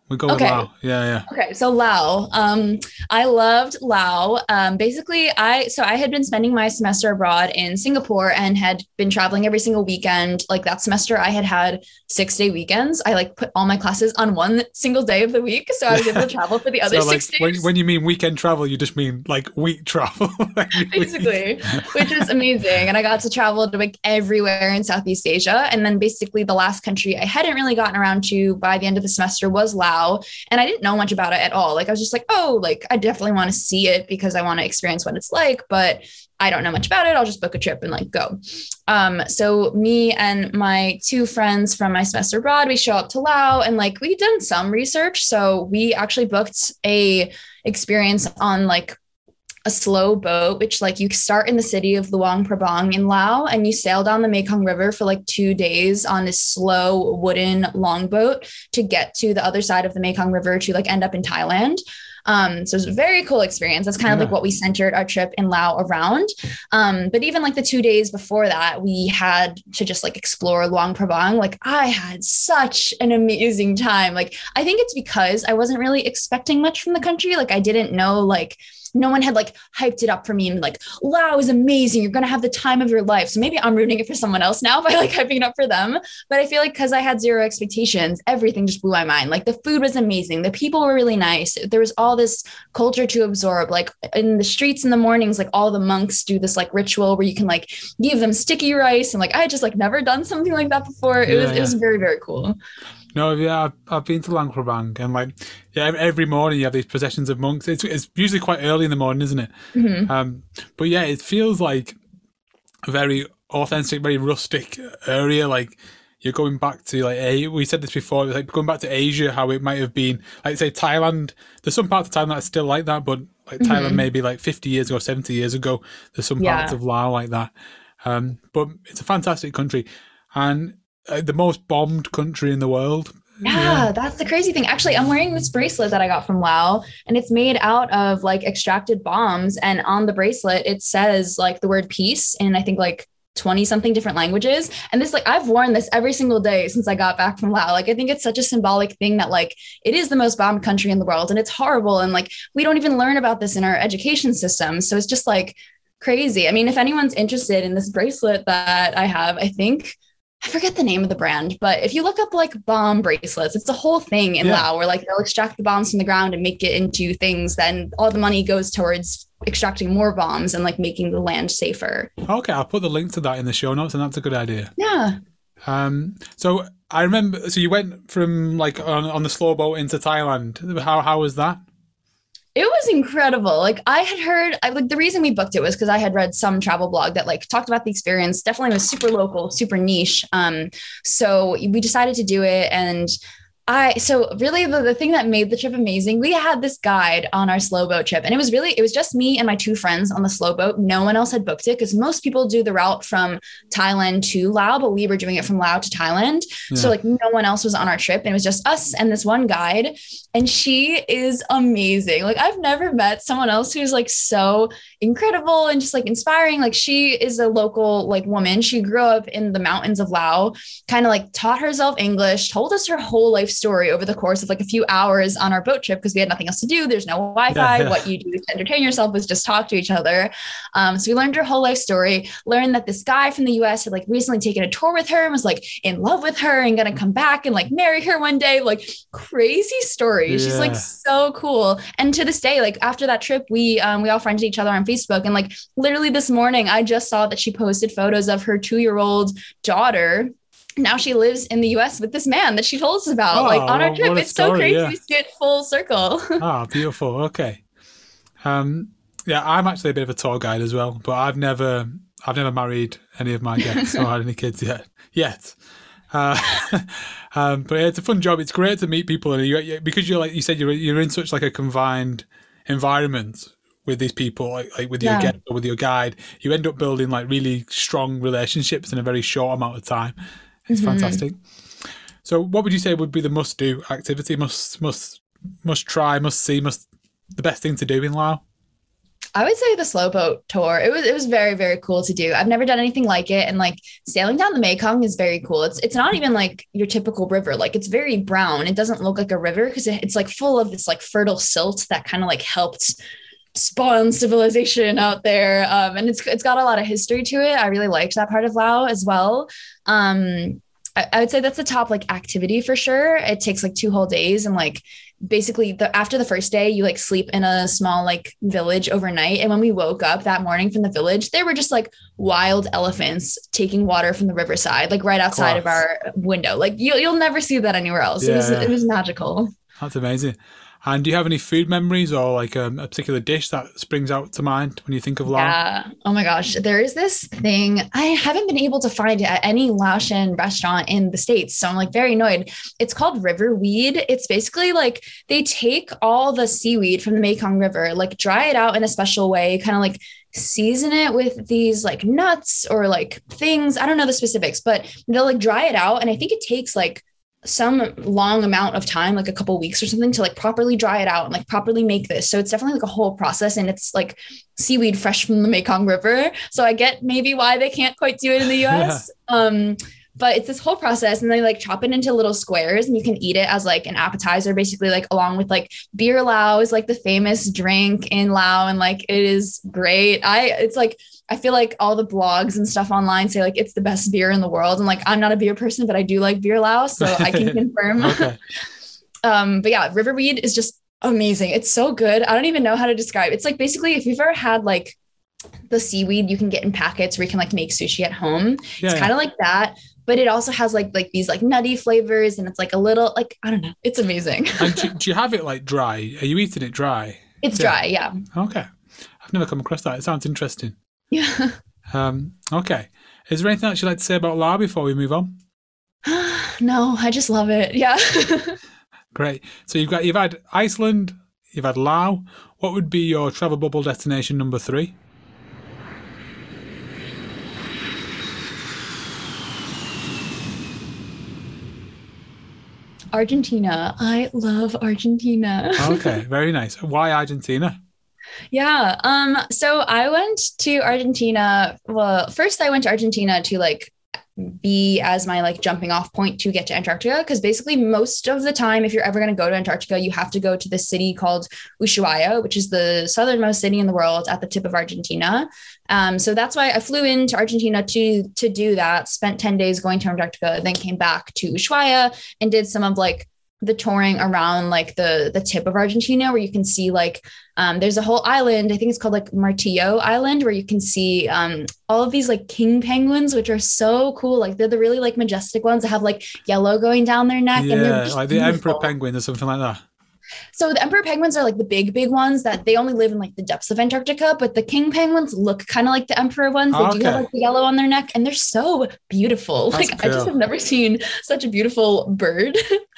We go with Okay. Lao. Yeah, yeah. Okay, so Lao. Um, I loved Lao. Um, basically, I so I had been spending my semester abroad in Singapore and had been traveling every single weekend. Like that semester, I had had six day weekends. I like put all my classes on one single day of the week, so I was able to travel for the other So like six days. when when you mean weekend travel, you just mean like week travel. Basically, which was amazing. And I got to travel to like everywhere in Southeast Asia. And then basically the last country I hadn't really gotten around to by the end of the semester was Laos. And I didn't know much about it at all. Like I was just like, oh, like I definitely want to see it because I want to experience what it's like, but I don't know much about it. I'll just book a trip and like go. Um, so me and my two friends from my semester abroad, we show up to Laos and like we'd done some research. So we actually booked a experience on like a slow boat, which like you start in the city of Luang Prabang in Laos and you sail down the Mekong River for like two days on this slow wooden longboat to get to the other side of the Mekong River to like end up in Thailand. Um, so it was a very cool experience. That's kind of yeah. like what we centered our trip in Laos around. Um, but even like the two days before that, we had to just like explore Luang Prabang. Like I had such an amazing time. Like I think it's because I wasn't really expecting much from the country. Like I didn't know like no one had like hyped it up for me and like, wow, is amazing. You're going to have the time of your life. So maybe I'm rooting it for someone else now by like hyping it up for them. But I feel like because I had zero expectations, everything just blew my mind. Like the food was amazing. The people were really nice. There was all this culture to absorb. Like in the streets in the mornings, like all the monks do this like ritual where you can like give them sticky rice. And like, I had just like never done something like that before. It yeah, was, yeah. it was very, very cool. No, yeah, I've, I've been to Luang Prabang and like, yeah, every morning you have these processions of monks. It's it's usually quite early in the morning, isn't it? Mm-hmm. Um, but yeah, it feels like a very authentic, very rustic area. Like you're going back to like, a, we said this before, like going back to Asia, how it might have been, like say Thailand. There's some parts of Thailand that's still like that, but like mm-hmm. Thailand maybe like fifty years ago, seventy years ago, there's some yeah. parts of Laos like that. Um, but it's a fantastic country. And Uh, the most bombed country in the world. Yeah, yeah, that's the crazy thing. Actually, I'm wearing this bracelet that I got from Laos, and it's made out of like extracted bombs. And on the bracelet, it says like the word peace in I think like twenty something different languages. And this like I've worn this every single day since I got back from Laos. Like I think it's such a symbolic thing that like it is the most bombed country in the world, and it's horrible. And like we don't even learn about this in our education system. So it's just like crazy. I mean, if anyone's interested in this bracelet that I have, I think I forget the name of the brand, but if you look up like bomb bracelets, it's a whole thing in yeah. Laos where like they'll extract the bombs from the ground and make it into things. Then all the money goes towards extracting more bombs and like making the land safer. Okay, I'll put the link to that in the show notes, and that's a good idea. Yeah. Um. So I remember. So you went from like on on the slow boat into Thailand. How how was that? It was incredible. Like I had heard, I, like the reason we booked it was because I had read some travel blog that like talked about the experience. Definitely was super local, super niche. Um, so we decided to do it, and I, so really the, the thing that made the trip amazing, we had this guide on our slow boat trip, and it was really, it was just me and my two friends on the slow boat. No one else had booked it because most people do the route from Thailand to Laos, but we were doing it from Laos to Thailand. Yeah. So like no one else was on our trip, and it was just us and this one guide. And she is amazing. Like I've never met someone else who's like so incredible and just like inspiring. Like she is a local like woman. She grew up in the mountains of Laos, kind of like taught herself English, told us her whole life story over the course of like a few hours on our boat trip because we had nothing else to do. There's no Wi-Fi. Yeah, yeah. What you do to entertain yourself is just talk to each other. Um, so we learned her whole life story, learned that this guy from the U S had like recently taken a tour with her and was like in love with her and gonna come back and like marry her one day. Like crazy story. Yeah. She's like so cool. And to this day, like after that trip, we um, we all friended each other on Facebook. And like literally this morning, I just saw that she posted photos of her two-year-old daughter. Now she lives in the U S with this man that she told us about, oh, like on our trip. It's story, so crazy yeah. to see it full circle. Ah, beautiful. Okay. Um, yeah, I'm actually a bit of a tour guide as well, but I've never, I've never married any of my guests or had any kids yet. Yet. Uh, um, but yeah, it's a fun job. It's great to meet people, and you, because you're like you said, you're you're in such like a confined environment with these people, like, like with your yeah. guest or with your guide. You end up building like really strong relationships in a very short amount of time. It's mm-hmm. fantastic. So, what would you say would be the must-do activity, must must must try, must see, must the best thing to do in Laos? I would say the slow boat tour. It was it was very, very cool to do. I've never done anything like it. And like sailing down the Mekong is very cool. It's it's not even like your typical river. Like it's very brown. It doesn't look like a river because it, it's like full of this like fertile silt that kind of like helped spawn civilization out there. Um, and it's it's got a lot of history to it. I really liked that part of Laos as well. Um, I, I would say that's the top like activity for sure. It takes like two whole days and like basically the after the first day you like sleep in a small like village overnight, and when we woke up that morning from the village there were just like wild elephants taking water from the riverside like right outside of our window. Like you, you'll never see that anywhere else. Yeah, it was yeah. It was magical. That's amazing. And do you have any food memories or like um, a particular dish that springs out to mind when you think of Laos? Yeah. Oh my gosh. There is this thing. I haven't been able to find it at any Laotian restaurant in the States. So I'm like very annoyed. It's called river weed. It's basically like they take all the seaweed from the Mekong River, like dry it out in a special way, kind of like season it with these like nuts or like things. I don't know the specifics, but they'll like dry it out. And I think it takes like some long amount of time, like a couple of weeks or something, to like properly dry it out and like properly make this. So it's definitely like a whole process, and it's like seaweed fresh from the Mekong River. So I get maybe why they can't quite do it in the U S. Yeah. Um, but it's this whole process, and they like chop it into little squares, and you can eat it as like an appetizer, basically, like along with like beer Lao is like the famous drink in Lao, and like it is great. I it's like I feel like all the blogs and stuff online say like it's the best beer in the world. And like, I'm not a beer person, but I do like beer Lao, so I can confirm. Okay. um, but yeah, river weed is just amazing. It's so good. I don't even know how to describe it. It's like basically if you've ever had like the seaweed you can get in packets where you can like make sushi at home. Yeah, it's kind of like that, but it also has like like these like nutty flavors, and it's like a little like, I don't know. It's amazing. And do, do you have it like dry? Are you eating it dry? It's yeah. dry. Yeah. Okay. I've never come across that. It sounds interesting. Yeah. Um, okay. Is there anything else you'd like to say about Laos before we move on? No, I just love it. Yeah. Great. So you've got you've had Iceland, you've had Laos. What would be your travel bubble destination number three? Argentina. I love Argentina. Okay, very nice. Why Argentina? Yeah. Um, so I went to Argentina. Well, first I went to Argentina to like be as my like jumping off point to get to Antarctica. Because basically most of the time, if you're ever going to go to Antarctica, you have to go to this city called Ushuaia, which is the southernmost city in the world at the tip of Argentina. Um, so that's why I flew into Argentina to, to do that, spent ten days going to Antarctica, then came back to Ushuaia and did some of like the touring around like the the tip of Argentina, where you can see like um, there's a whole island, I think it's called like Martillo Island, where you can see um, all of these like king penguins, which are so cool. Like they're the really like majestic ones that have like yellow going down their neck. Yeah, and they're like the beautiful. Emperor penguin or something like that. So the emperor penguins are like the big, big ones that they only live in like the depths of Antarctica, but the king penguins look kind of like the emperor ones. They okay. do have like the yellow on their neck, and they're so beautiful. That's like cool. I just have never seen such a beautiful bird.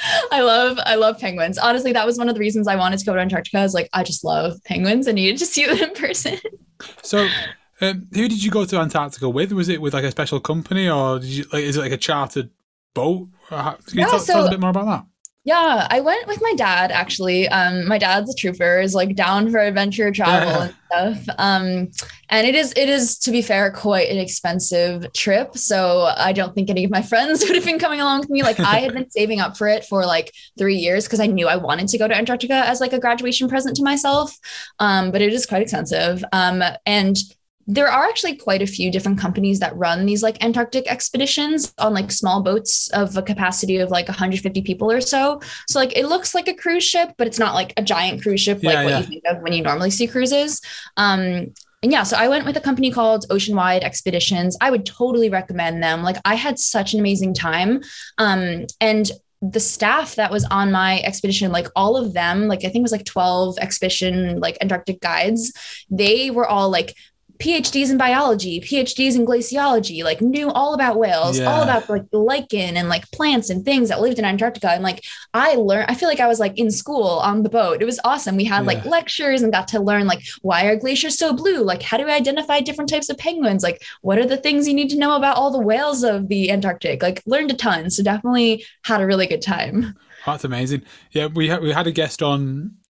I love, I love penguins. Honestly, that was one of the reasons I wanted to go to Antarctica. I was like, I just love penguins. I needed to see them in person. So um, who did you go to Antarctica with? Was it with like a special company, or did you like, is it like a chartered boat? Can you yeah, tell, so- tell us a bit more about that? Yeah, I went with my dad, actually. Um, my dad's a trooper, is like down for adventure travel and stuff. Um, and it is, it is, to be fair, quite an expensive trip. So I don't think any of my friends would have been coming along with me. Like I had been saving up for it for like three years because I knew I wanted to go to Antarctica as like a graduation present to myself. Um, but it is quite expensive. Um, and there are actually quite a few different companies that run these like Antarctic expeditions on like small boats of a capacity of like one hundred fifty people or so. So like it looks like a cruise ship, but it's not like a giant cruise ship like yeah, what yeah. you think of when you normally see cruises. Um, and yeah, so I went with a company called Oceanwide Expeditions. I would totally recommend them. Like I had such an amazing time. Um, and the staff that was on my expedition, like all of them, like I think it was like twelve expedition, like Antarctic guides, they were all like P H Ds in biology, P H Ds in glaciology, like knew all about whales, yeah. all about like lichen and like plants and things that lived in Antarctica. And like, I learned, I feel like I was like in school on the boat. It was awesome. We had yeah. like lectures and got to learn like, why are glaciers so blue? Like, how do we identify different types of penguins? Like, what are the things you need to know about all the whales of the Antarctic? Like learned a ton. So definitely had a really good time. That's amazing. Yeah. We had, we had a guest on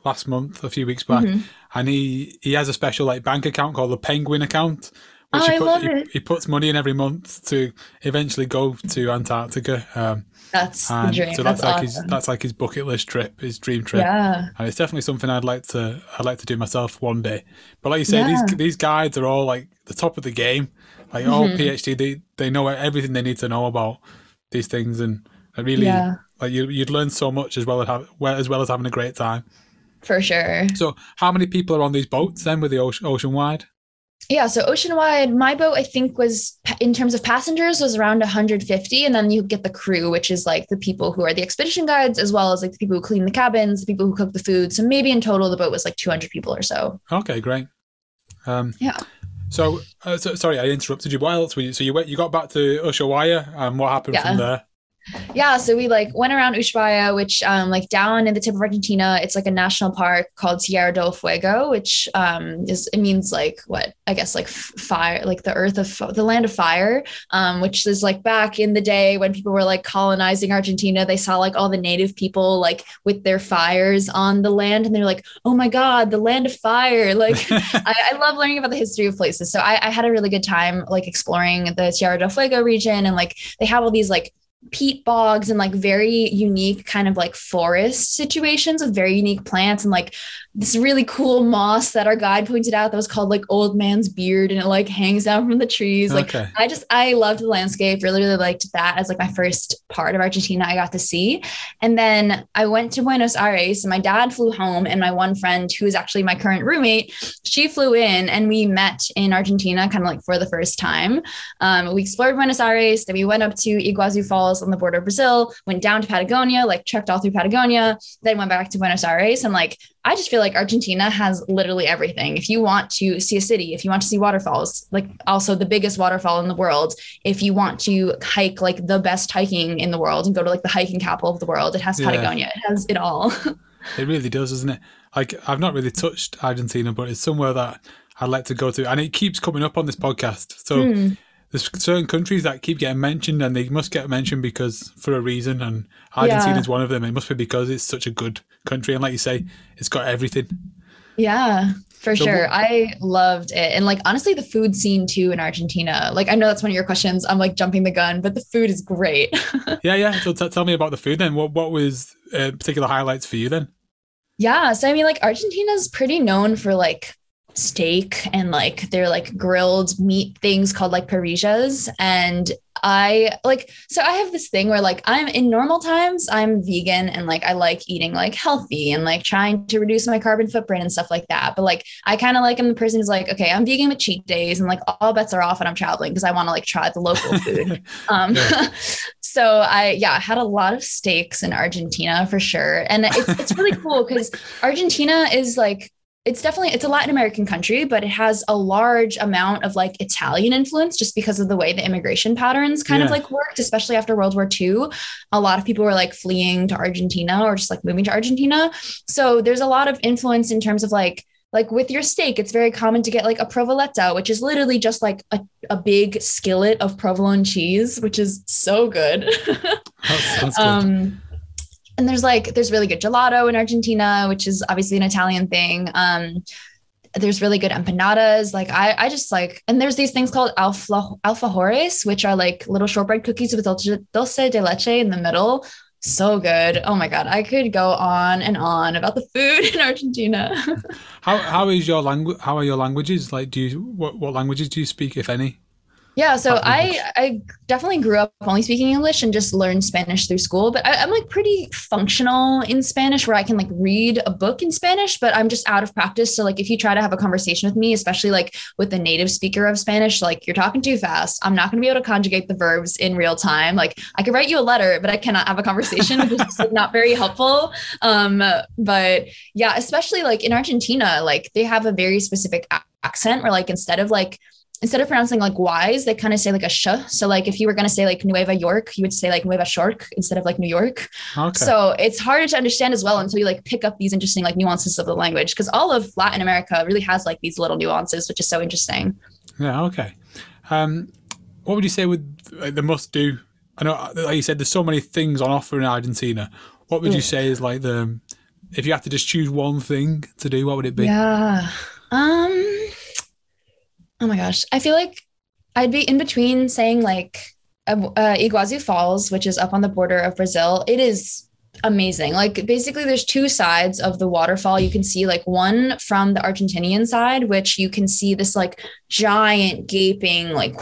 last month, a few weeks back, Mm-hmm. and he he has a special like bank account called the Penguin account, which Oh, he, I put, love he, it. he puts money in every month to eventually go to Antarctica. Um, That's the and dream. so That's that's like his awesome. that's like his bucket list trip, his dream trip, Yeah. and it's definitely something I'd like to I'd like to do myself one day. But like you say, these Yeah. these guides are all like the top of the game, like all Hmm. PhD. They they know everything they need to know about these things, and I really Yeah, like you. You'd learn so much as well as have, well as well as having a great time. for sure. So, how many people are on these boats then with the ocean, ocean wide? Yeah, so Oceanwide, my boat, I think was in terms of passengers was around one hundred fifty, and then you get the crew, which is like the people who are the expedition guides, as well as like the people who clean the cabins, the people who cook the food. So maybe in total the boat was like two hundred people or so. Okay, great. Um, Yeah. so, uh, so, sorry, I interrupted you. What else were you? So you went, you got back to Ushuaia, and what happened from Yeah. there? Yeah, so we like went around Ushuaia, which um like down in the tip of Argentina, it's like a national park called Tierra del Fuego, which um is it means like what I guess like fire, like the earth of the land of fire, um which is like back in the day when people were like colonizing Argentina, they saw like all the native people like with their fires on the land, and they're like, oh my god, the land of fire! Like I, I love learning about the history of places, so I, I had a really good time like exploring the Tierra del Fuego region, and like they have all these like peat bogs and like very unique kind of like forest situations with very unique plants, and like this really cool moss that our guide pointed out that was called like old man's beard, and it like hangs down from the trees. Like Okay. I just I loved the landscape, really really liked that as like my first part of Argentina I got to see. And then I went to Buenos Aires, and my dad flew home, and my one friend who is actually my current roommate, she flew in, and we met in Argentina kind of like for the first time. Um, we explored Buenos Aires, then we went up to Iguazu Falls on the border of Brazil, went down to Patagonia, like trekked all through Patagonia, then went back to Buenos Aires. And like, I just feel like Argentina has literally everything. If you want to see a city, if you want to see waterfalls, like also the biggest waterfall in the world, if you want to hike like the best hiking in the world and go to like the hiking capital of the world, it has Yeah. Patagonia. It has it all. It really does, doesn't it? Like, I've not really touched Argentina, but it's somewhere that I'd like to go to, and it keeps coming up on this podcast. So Hmm. there's certain countries that keep getting mentioned, and they must get mentioned because for a reason. And Argentina Yeah. is one of them. It must be because it's such a good country, and like you say, it's got everything. Yeah, for So sure. what- I loved it. And like honestly, the food scene too in Argentina. Like I know that's one of your questions. I'm like jumping the gun, but the food is great. Yeah, yeah. So t- tell me about the food then. What what was uh, particular highlights for you then? Yeah, so I mean like Argentina's pretty known for like steak and like they're like grilled meat things called like parrillas. And I like so I have this thing where like I'm in normal times I'm vegan, and like I like eating like healthy and like trying to reduce my carbon footprint and stuff like that. But like I kind of like am the person who's like, okay, I'm vegan with cheat days, and like all bets are off when I'm traveling because I want to like try the local food. um Yeah. So I yeah, I had a lot of steaks in Argentina for sure. And it's it's really cool because Argentina is like it's definitely it's a Latin American country, but it has a large amount of like Italian influence just because of the way the immigration patterns kind Yeah. of like worked, especially after World War Two. A lot of people were like fleeing to Argentina or just like moving to Argentina. So there's a lot of influence in terms of like like with your steak, it's very common to get like a provoletta, which is literally just like a, a big skillet of provolone cheese, which is so good. That's, that's good. um, and there's like there's really good gelato in Argentina, which is obviously an Italian thing. Um, there's really good empanadas. Like I, I just like, and there's these things called alfa, alfajores, which are like little shortbread cookies with dulce, dulce de leche in the middle. So good. Oh my God. I could go on and on about the food in Argentina. How how is your language? How are your languages? Like, do you what what languages do you speak, if any? Yeah, so Apart from English. I I definitely grew up only speaking English and just learned Spanish through school. But I, I'm like pretty functional in Spanish where I can like read a book in Spanish, but I'm just out of practice. So like if you try to have a conversation with me, especially like with a native speaker of Spanish, like you're talking too fast. I'm not going to be able to conjugate the verbs in real time. Like I could write you a letter, but I cannot have a conversation, which is just like not very helpful. Um, but yeah, especially like in Argentina, like they have a very specific a- accent where like instead of like instead of pronouncing like Y's, they kind of say like a sh. So like if you were going to say like Nueva York, you would say like Nueva York instead of like New York. Okay. So it's harder to understand as well until you like pick up these interesting like nuances of the language, because all of Latin America really has like these little nuances, which is so interesting. Yeah. Okay. Um, what would you say would like, the must do? I know, like you said, there's so many things on offer in Argentina. What would you Mm. say is like the if you had to just choose one thing to do, what would it be? Yeah. Um, oh my gosh. I feel like I'd be in between saying like uh, uh, Iguazu Falls, which is up on the border of Brazil. It is amazing. Like basically there's two sides of the waterfall. You can see like one from the Argentinian side, which you can see this like giant gaping like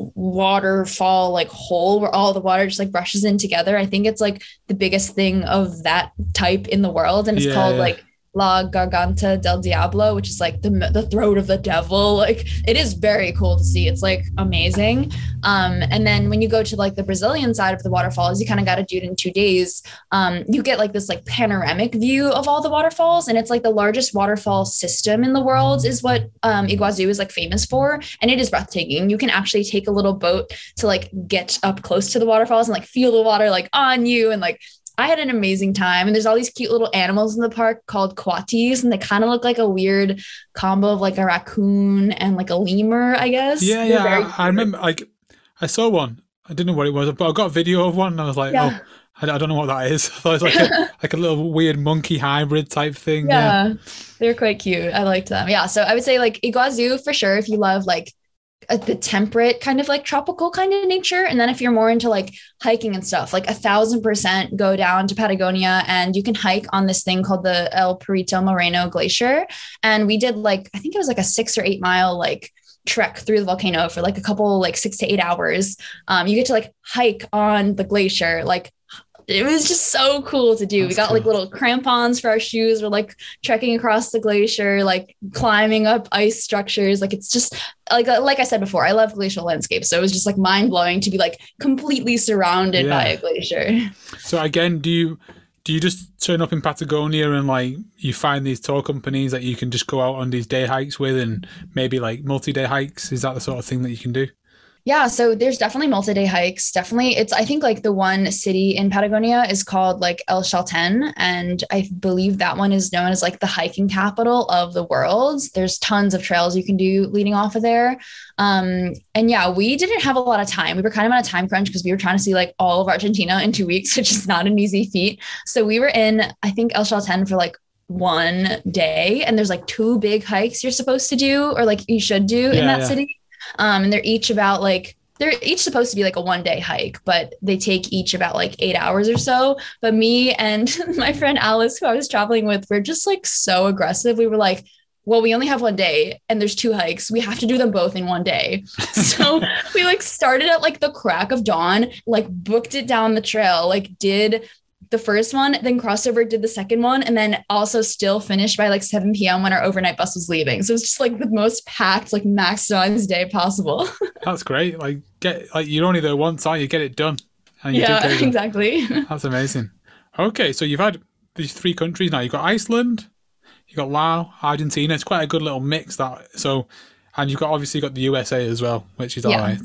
waterfall like hole where all the water just like brushes in together. I think it's like the biggest thing of that type in the world, and it's Yeah, called yeah. like La Garganta del Diablo, which is like the the throat of the devil. Like it is very cool to see. It's like amazing. Um, and then when you go to like the Brazilian side of the waterfalls, you kind of got to do it in two days. Um, you get like this like panoramic view of all the waterfalls, and it's like the largest waterfall system in the world is what um, Iguazu is like famous for, and it is breathtaking. You can actually take a little boat to like get up close to the waterfalls and like feel the water like on you, and like I had an amazing time. And there's all these cute little animals in the park called coatis, and they kind of look like a weird combo of like a raccoon and like a lemur, I guess. Yeah, They're very yeah. I, I remember, like, I saw one. I didn't know what it was, but I got a video of one, and I was like, Yeah. oh, I, I don't know what that is. I thought it was like a, like a little weird monkey hybrid type thing. Yeah. Yeah, they're quite cute. I liked them. Yeah, so I would say like Iguazu for sure if you love like uh, the temperate kind of like tropical kind of nature. And then if you're more into like hiking and stuff, like a thousand percent go down to Patagonia, and you can hike on this thing called the El Perito Moreno Glacier. And we did like, I think it was like a six or eight mile like trek through the volcano for like a couple like six to eight hours. Um, you get to like hike on the glacier, like it was just so cool to do. That's we got cool. like little crampons for our shoes. We're like trekking across the glacier, like climbing up ice structures. Like it's just like like I said before, I love glacial landscapes. So it was just like mind blowing to be like completely surrounded Yeah. by a glacier. So again, do you do you just turn up in Patagonia and like you find these tour companies that you can just go out on these day hikes with, and maybe like multi-day hikes? Is that the sort of thing that you can do? Yeah, so there's definitely multi-day hikes. Definitely, it's I think like the one city in Patagonia is called like El Chalten, and I believe that one is known as like the hiking capital of the world. There's tons of trails you can do leading off of there. Um, and yeah, we didn't have a lot of time. We were kind of on a time crunch because we were trying to see like all of Argentina in two weeks, which is not an easy feat. So we were in, I think, El Chalten for like one day, and there's like two big hikes you're supposed to do, or like you should do in Yeah, that yeah. city. Um, and they're each about like, they're each supposed to be like a one day hike, but they take each about like eight hours or so. But me and my friend Alice, who I was traveling with, were just like so aggressive. We were like, well, we only have one day and there's two hikes. We have to do them both in one day. So we like started at like the crack of dawn, like booked it down the trail, like did the first one, then crossed over, did the second one, and then also still finished by like seven p.m. when our overnight bus was leaving. So it's just like the most packed, like maximized day possible. That's great. Like get like you're only there once, aren't you? Get it done. And you did Yeah, get it done. exactly. That's amazing. Okay, so you've had these three countries now. You've got Iceland, you've got Laos, Argentina. It's quite a good little mix that. So, and you've got obviously got the U S A as well, which is all Yeah. right.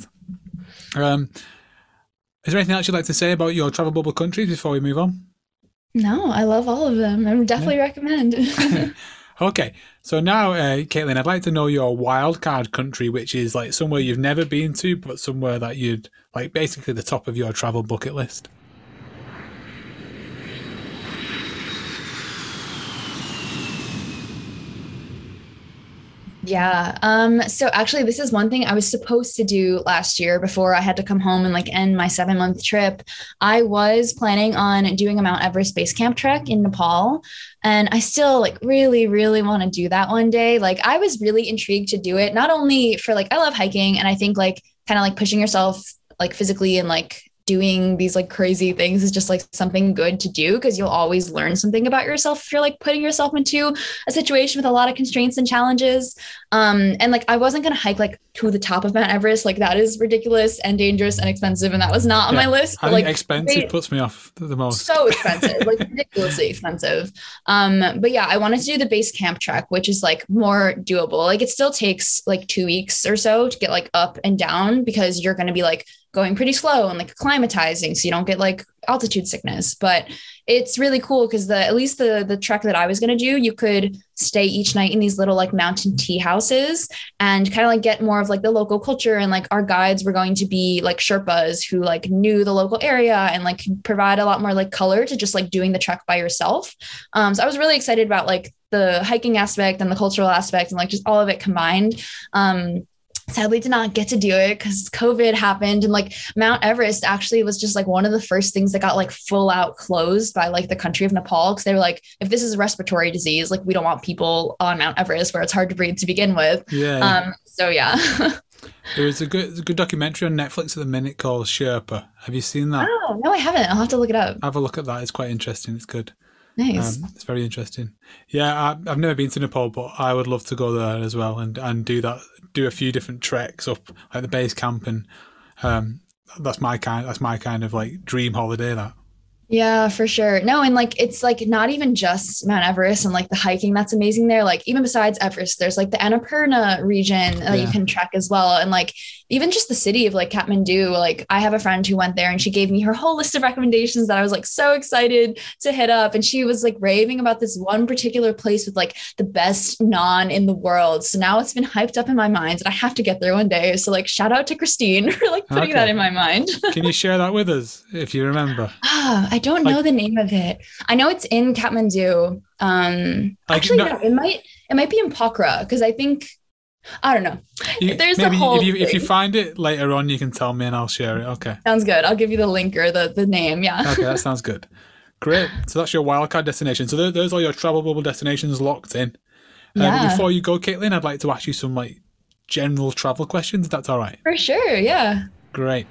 Um, is there anything else you'd like to say about your travel bubble countries before we move on? No, I love all of them. I would definitely recommend. Okay, so now, uh, Caitlin, I'd like to know your wildcard country, which is like somewhere you've never been to, but somewhere that you'd like basically the top of your travel bucket list. Yeah. Um, so actually this is one thing I was supposed to do last year before I had to come home and like end my seven month trip. I was planning on doing a Mount Everest base camp trek in Nepal. And I still like really, really want to do that one day. Like I was really intrigued to do it, not only for like, I love hiking, and I think like kind of like pushing yourself like physically and like doing these like crazy things is just like something good to do, because you'll always learn something about yourself if you're like putting yourself into a situation with a lot of constraints and challenges. Um, and like I wasn't going to hike like to the top of Mount Everest. Like that is ridiculous and dangerous and expensive, and that was not on Yeah. my list. I But, think like expensive they- puts me off the most. so expensive, like ridiculously expensive. Um, but yeah, I wanted to do the base camp trek, which is like more doable. Like it still takes like two weeks or so to get like up and down, because you're going to be like going pretty slow and like acclimatizing, so you don't get like altitude sickness, but it's really cool because the at least the the trek that I was going to do, you could stay each night in these little like mountain tea houses and kind of like get more of like the local culture. And like our guides were going to be like Sherpas who like knew the local area and like provide a lot more like color to just like doing the trek by yourself. Um, so I was really excited about like the hiking aspect and the cultural aspect and like just all of it combined. Um, Sadly did not get to do it because COVID happened, and like Mount Everest actually was just like one of the first things that got like full out closed by like the country of Nepal, because they were like, if this is a respiratory disease, like we don't want people on Mount Everest where it's hard to breathe to begin with. Yeah. Um, so yeah. There is a good a good documentary on Netflix at the minute called Sherpa. Have you seen that? Oh, no, I haven't. I'll have to look it up. Have a look at that. It's quite interesting. It's good. Nice. Um, it's very interesting. Yeah, I, I've never been to Nepal, but I would love to go there as well and, and do that. Do a few different treks up like the base camp, and um, that's my kind. That's my kind of like dream holiday. That. Yeah, for sure. No, and like it's like not even just Mount Everest and like the hiking that's amazing there. Like even besides Everest, there's like the Annapurna region that yeah. you can trek as well. And like even just the city of like Kathmandu, like I have a friend who went there and she gave me her whole list of recommendations that I was like so excited to hit up. And she was like raving about this one particular place with like the best naan in the world. So now it's been hyped up in my mind and I have to get there one day. So like shout out to Christine for like putting okay. that in my mind. Can you share that with us if you remember? Ah, I don't like, know the name of it. I know it's in Kathmandu. Um, like, actually, no, no, it might it might be in Pokhara because I think I don't know. You, There's maybe a whole if you thing. if you find it later on, you can tell me and I'll share it. Okay, sounds good. I'll give you the link or the the name. Yeah. Okay, that sounds good. Great. So that's your wildcard destination. So those, those are your travel bubble destinations locked in. Um, yeah. Before you go, Caitlin, I'd like to ask you some like general travel questions. If that's all right. For sure. Yeah. Great.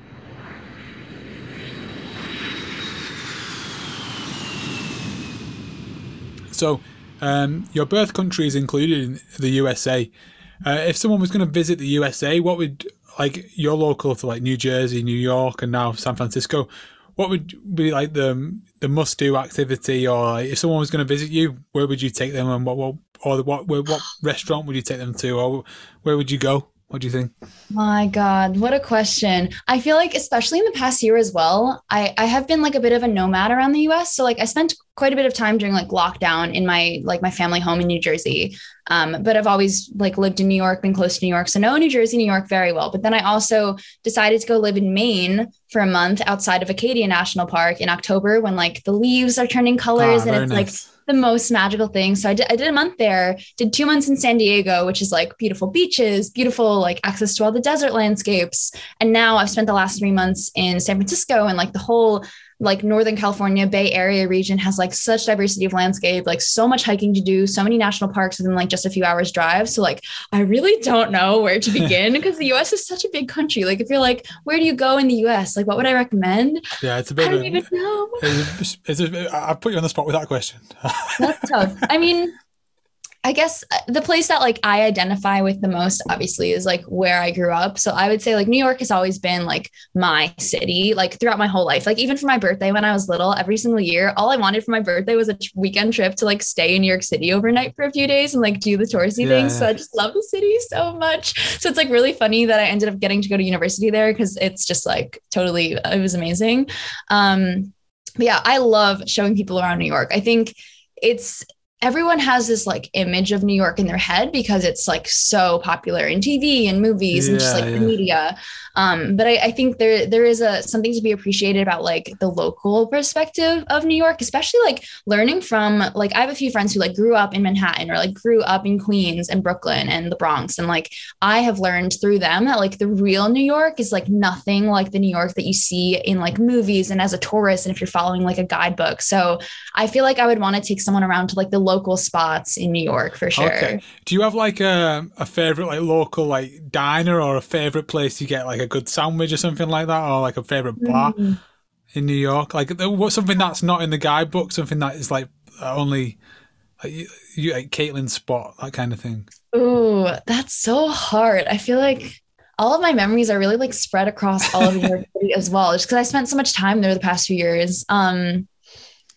So, um, your birth country is included in the U S A. Uh, if someone was going to visit the U S A, what would, like, you're local to like New Jersey, New York, and now San Francisco, what would be like the the must-do activity, or like, if someone was going to visit you, where would you take them, and what, what or what where, what restaurant would you take them to, or where would you go? What do you think? My God, what a question. I feel like, especially in the past year as well, I, I have been like a bit of a nomad around the U S. So like I spent quite a bit of time during like lockdown in my, like my family home in New Jersey. Um, but I've always like lived in New York, been close to New York. So know New Jersey, New York very well. But then I also decided to go live in Maine for a month outside of Acadia National Park in October when like the leaves are turning colors ah, and it's nice. Like the most magical thing. So I did, I did a month there, did two months in San Diego, which is like beautiful beaches, beautiful, like access to all the desert landscapes. And now I've spent the last three months in San Francisco, and like the whole like Northern California Bay Area region has like such diversity of landscape, like so much hiking to do, so many national parks within like just a few hours drive. So like, I really don't know where to begin because the U S is such a big country. Like if you're like, where do you go in the U S? Like, what would I recommend? Yeah, it's a bit, I don't even know. It's a, it's a, I put you on the spot with that question. That's tough. I mean, I guess the place that like I identify with the most obviously is like where I grew up. So I would say like New York has always been like my city, like throughout my whole life. Like even for my birthday when I was little, every single year, all I wanted for my birthday was a t- weekend trip to like stay in New York City overnight for a few days and like do the touristy yeah, things. Yeah. So I just love the city so much. So it's like really funny that I ended up getting to go to university there because it's just like totally, it was amazing. Um, but yeah, I love showing people around New York. I think it's, everyone has this like image of New York in their head because it's like so popular in T V and movies yeah, and just like yeah. the media. Um, but I, I think there there is a something to be appreciated about like the local perspective of New York, especially like learning from like I have a few friends who like grew up in Manhattan or like grew up in Queens and Brooklyn and the Bronx. And like I have learned through them that like the real New York is like nothing like the New York that you see in like movies and as a tourist and if you're following like a guidebook. So I feel like I would want to take someone around to like the local spots in New York for sure. Okay. Do you have like a, a favorite like local like diner or a favorite place you get like a good sandwich or something like that, or like a favorite bar mm. in New York? Like what's something that's not in the guidebook, something that is like only like you, you like Caitlin's spot, that kind of thing. Ooh, that's so hard. I feel like all of my memories are really like spread across all of New York City as well, just because I spent so much time there the past few years. Um,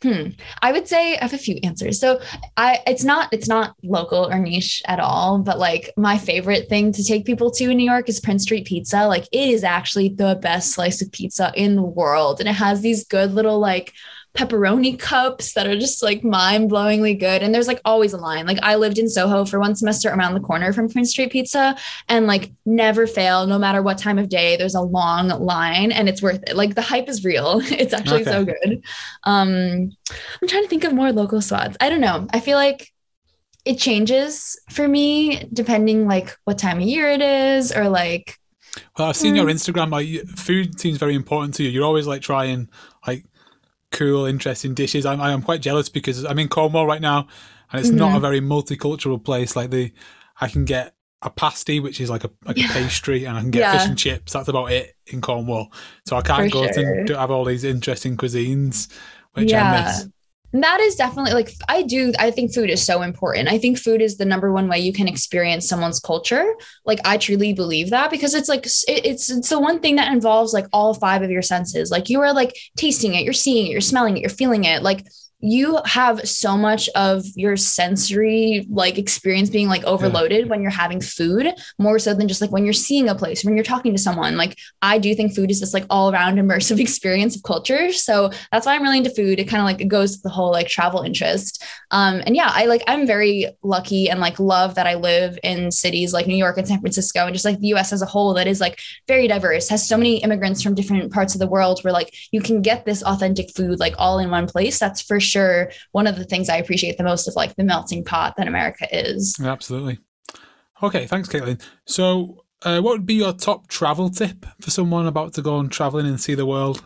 Hmm. I would say I have a few answers. So I it's not it's not local or niche at all, but like my favorite thing to take people to in New York is Prince Street Pizza. Like it is actually the best slice of pizza in the world. And it has these good little like pepperoni cups that are just like mind-blowingly good. And there's like always a line. Like I lived in Soho for one semester around the corner from Prince Street Pizza and like never fail, no matter what time of day, there's a long line and it's worth it. Like the hype is real. It's actually okay. so good. Um, I'm trying to think of more local spots. I don't know. I feel like it changes for me depending like what time of year it is or like. Well, I've seen mm. your Instagram, like food seems very important to you. You're always like trying like cool, interesting dishes. I'm I'm quite jealous because I'm in Cornwall right now, and it's mm-hmm. not a very multicultural place. Like the, I can get a pasty, which is like a like a pastry, and I can get yeah. fish and chips. That's about it in Cornwall. So I can't For go sure. to have all these interesting cuisines, which yeah. I miss. That is definitely like, I do, I think food is so important. I think food is the number one way you can experience someone's culture. Like I truly believe that because it's like, it, it's, it's the one thing that involves like all five of your senses. Like you are like tasting it, you're seeing it, you're smelling it, you're feeling it. Like you have so much of your sensory like experience being like overloaded yeah. when you're having food, more so than just like when you're seeing a place, when you're talking to someone. Like I do think food is this like all around immersive experience of culture. So that's why I'm really into food. It kind of like it goes to the whole like travel interest. Um, and yeah, I like, I'm very lucky and like love that I live in cities like New York and San Francisco and just like the U S as a whole that is like very diverse, has so many immigrants from different parts of the world where like you can get this authentic food like all in one place. That's for sure. Sure, one of the things I appreciate the most of like the melting pot that America is. Absolutely. Okay, thanks, Caitlin. So, uh, what would be your top travel tip for someone about to go on traveling and see the world?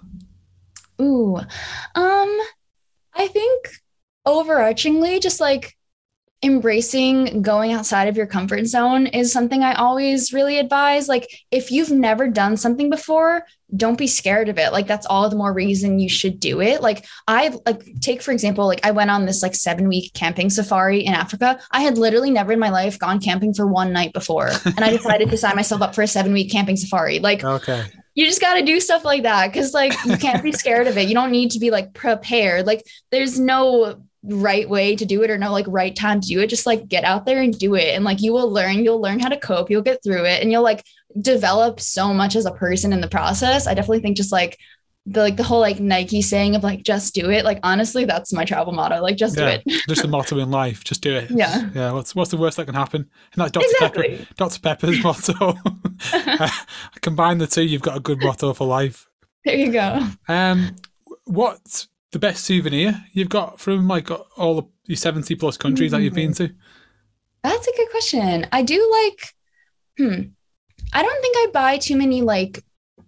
Ooh, um, I think overarchingly, just like embracing going outside of your comfort zone is something I always really advise. Like if you've never done something before, don't be scared of it. Like that's all the more reason you should do it. Like I like take, for example, like I went on this like seven week camping safari in Africa. I had literally never in my life gone camping for one night before. And I decided to sign myself up for a seven week camping safari. Like, okay. You just got to do stuff like that. Cause like, you can't be scared of it. You don't need to be like prepared. Like there's no right way to do it or no like right time to do it. Just like get out there and do it. And like, you will learn, you'll learn how to cope, you'll get through it and you'll like develop so much as a person in the process. I definitely think just like the, like the whole like Nike saying of like, just do it. Like, honestly, that's my travel motto. Like, just yeah, do it. Just the motto in life. Just do it. Yeah. Yeah. What's, what's the worst that can happen? And that's Doctor Exactly. Pepper, Doctor Pepper's motto. uh, combine the two, you've got a good motto for life. There you go. Um, what's the best souvenir you've got from like all the your seventy plus countries mm-hmm. that you've been to? That's a good question. I do like, hmm, I don't think I buy too many like,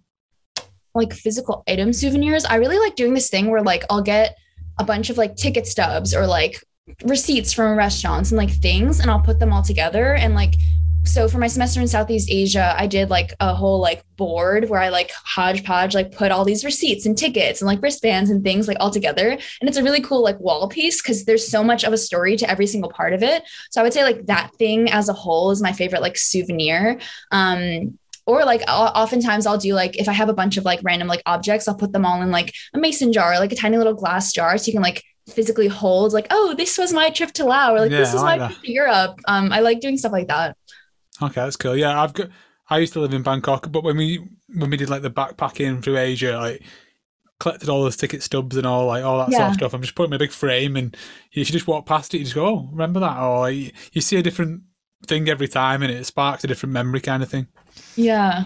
like physical item souvenirs. I really like doing this thing where like, I'll get a bunch of like ticket stubs or like receipts from restaurants and like things, and I'll put them all together. And like, so for my semester in Southeast Asia, I did like a whole like board where I like hodgepodge, like put all these receipts and tickets and like wristbands and things like all together. And it's a really cool like wall piece because there's so much of a story to every single part of it. So I would say like that thing as a whole is my favorite like souvenir. Um, or like I'll, oftentimes I'll do like, if I have a bunch of like random like objects, I'll put them all in like a mason jar, like a tiny little glass jar. So you can like physically hold like, oh, this was my trip to Laos, or like, yeah, this was like my trip to Europe. Um, I like doing stuff like that. Okay, that's cool. Yeah, I've got. I used to live in Bangkok, but when we when we did like the backpacking through Asia, like collected all those ticket stubs and all like all that yeah. sort of stuff. I'm just putting in a big frame, and you should just walk past it. You just go, oh, remember that? Or like, you see a different thing every time, and it sparks a different memory, kind of thing. Yeah.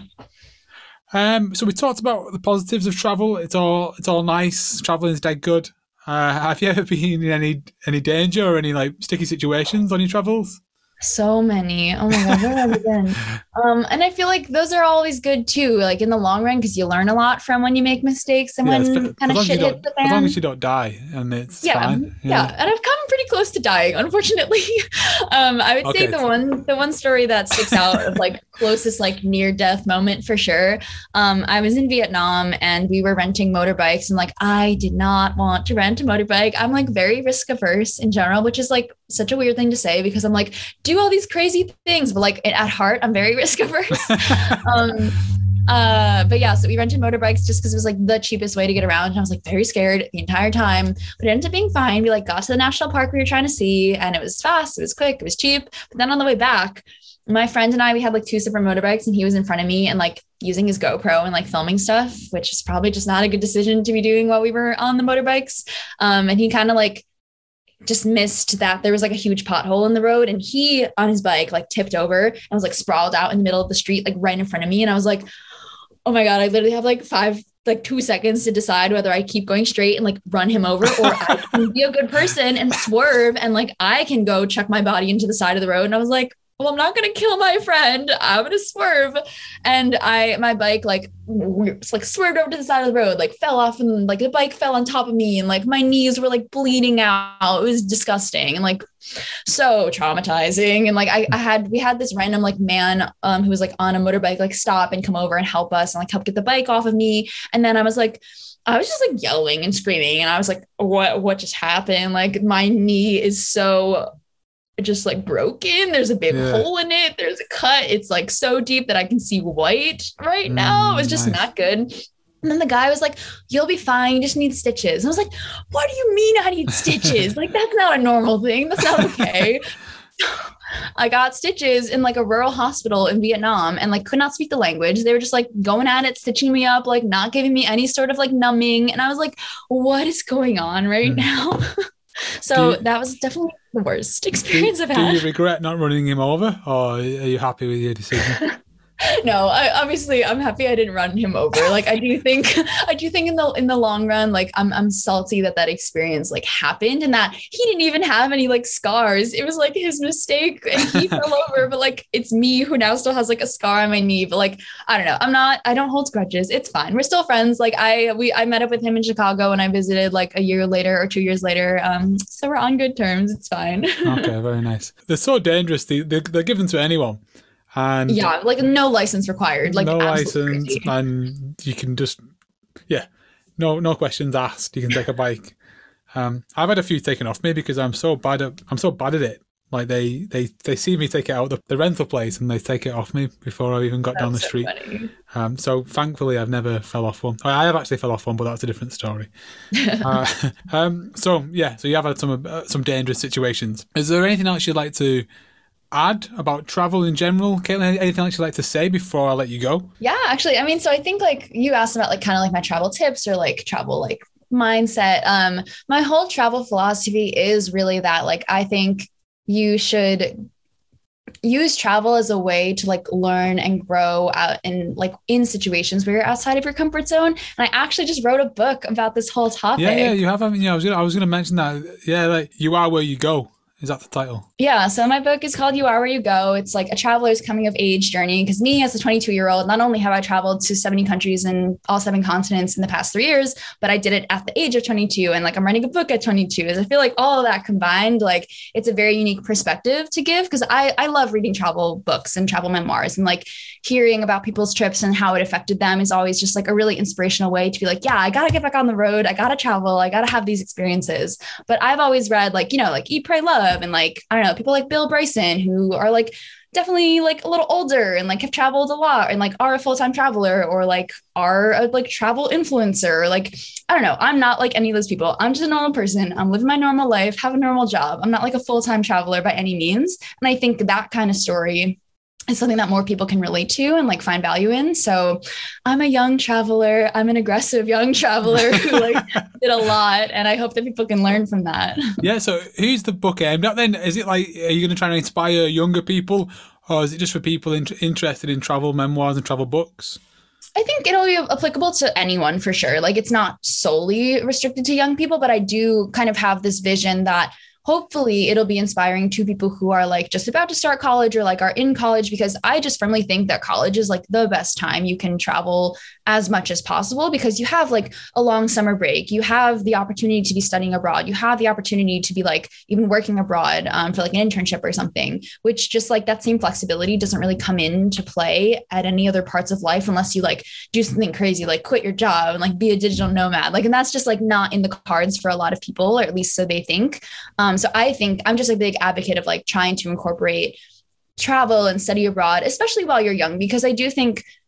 Um. So we talked about the positives of travel. It's all it's all nice. Traveling is dead good. Uh, have you ever been in any any danger or any like sticky situations on your travels? So many. Oh my God, where have I been? Um, and I feel like those are always good too, like in the long run, because you learn a lot from when you make mistakes and yeah, when kind of shit hits the fan. As long as you don't die, and it's yeah, fine. Yeah. yeah, and I've come pretty close to dying, unfortunately. um, I would okay. say the one the one story that sticks out of like closest like near death moment for sure. Um, I was in Vietnam and we were renting motorbikes, and like I did not want to rent a motorbike. I'm like very risk averse in general, which is like such a weird thing to say because I'm like, do all these crazy things, but like at heart, I'm very risk averse. um, Uh, but yeah, so we rented motorbikes just because it was like the cheapest way to get around. And I was like very scared the entire time, but it ended up being fine. We like got to the national park we were trying to see, and it was fast, it was quick, it was cheap. But then on the way back, my friend and I, we had like two separate motorbikes, and he was in front of me and like using his GoPro and like filming stuff, which is probably just not a good decision to be doing while we were on the motorbikes. Um, and he kind of like just missed that there was like a huge pothole in the road, and he on his bike like tipped over and was like sprawled out in the middle of the street, like right in front of me. And I was like, oh my God, I literally have like five, like two seconds to decide whether I keep going straight and like run him over, or I can be a good person and swerve and like I can go chuck my body into the side of the road. And I was like, well, I'm not going to kill my friend. I'm going to swerve. And I, my bike, like, like swerved over to the side of the road, like fell off, and like the bike fell on top of me, and like my knees were like bleeding out. It was disgusting and like so traumatizing. And like, I, I had, we had this random like man um, who was like on a motorbike, like stop and come over and help us and like help get the bike off of me. And then I was like, I was just like yelling and screaming, and I was like, what, what just happened? Like my knee is so just like broken. There's a big yeah. hole in it. There's a cut. It's like so deep that I can see white right mm, now. It was just nice. Not good. And then the guy was like, you'll be fine. You just need stitches. And I was like, what do you mean I need stitches? Like, that's not a normal thing. That's not okay. I got stitches in like a rural hospital in Vietnam, and like could not speak the language. They were just like going at it, stitching me up, like not giving me any sort of like numbing. And I was like, what is going on right mm. now? So you, that was definitely the worst experience do, I've had. Do you regret not running him over, or are you happy with your decision? No, I, obviously I'm happy I didn't run him over. Like I do think, I do think in the in the long run, like I'm I'm salty that that experience like happened, and that he didn't even have any like scars. It was like his mistake, and he fell over. But like it's me who now still has like a scar on my knee. But like I don't know, I'm not. I don't hold grudges. It's fine. We're still friends. Like I we I met up with him in Chicago, and I visited like a year later or two years later. Um, so we're on good terms. It's fine. Okay, very nice. They're so dangerous. They they're, they're given to anyone. And yeah, like no license required, like no license, crazy. And you can just, yeah, no, no questions asked. You can take a bike. Um, I've had a few taken off me because I'm so bad at, I'm so bad at it. Like they, they, they see me take it out of the, the rental place, and they take it off me before I even got that's down the so street. Funny. Um, so thankfully I've never fell off one. I have actually fell off one, but that's a different story. uh, um, so yeah, so you have had some uh, some dangerous situations. Is there anything else you'd like to add about travel in general? Caitlin, anything else you'd like to say before I let you go? Yeah, actually, I mean, so I think like you asked about like kind of like my travel tips or like travel like mindset. Um, my whole travel philosophy is really that like I think you should use travel as a way to like learn and grow out in like in situations where you're outside of your comfort zone. And I actually just wrote a book about this whole topic. Yeah, yeah, you have. I mean, yeah, I was gonna, I was going to mention that. Yeah, like you are where you go. Is that the title? Yeah. So my book is called You Are Where You Go. It's like a traveler's coming of age journey. Because me as a twenty-two year old, not only have I traveled to seventy countries and all seven continents in the past three years, but I did it at the age of twenty-two. And like I'm writing a book at twenty-two. As I feel like all of that combined, like it's a very unique perspective to give. Because I, I love reading travel books and travel memoirs, and like hearing about people's trips and how it affected them is always just like a really inspirational way to be like, yeah, I got to get back on the road. I got to travel. I got to have these experiences. But I've always read like, you know, like Eat, Pray, Love, and like, I don't know, people like Bill Bryson who are like definitely like a little older and like have traveled a lot and like are a full-time traveler or like are a like travel influencer. Like, I don't know. I'm not like any of those people. I'm just a normal person. I'm living my normal life, have a normal job. I'm not like a full-time traveler by any means. And I think that kind of story is something that more people can relate to and like find value in. So I'm a young traveler. I'm an aggressive young traveler who like did a lot. And I hope that people can learn from that. Yeah. So who's the book aimed at then? Is it like, are you going to try and inspire younger people, or is it just for people in- interested in travel memoirs and travel books? I think it'll be applicable to anyone for sure. Like it's not solely restricted to young people, but I do kind of have this vision that hopefully it'll be inspiring to people who are like just about to start college or like are in college, because I just firmly think that college is like the best time you can travel as much as possible, because you have like a long summer break. You have the opportunity to be studying abroad. You have the opportunity to be like even working abroad um, for like an internship or something, which just like that same flexibility doesn't really come into play at any other parts of life unless you like do something crazy, like quit your job and like be a digital nomad. Like, and that's just like not in the cards for a lot of people, or at least so they think. Um, so I think I'm just a big advocate of like trying to incorporate travel and study abroad, especially while you're young, because I do think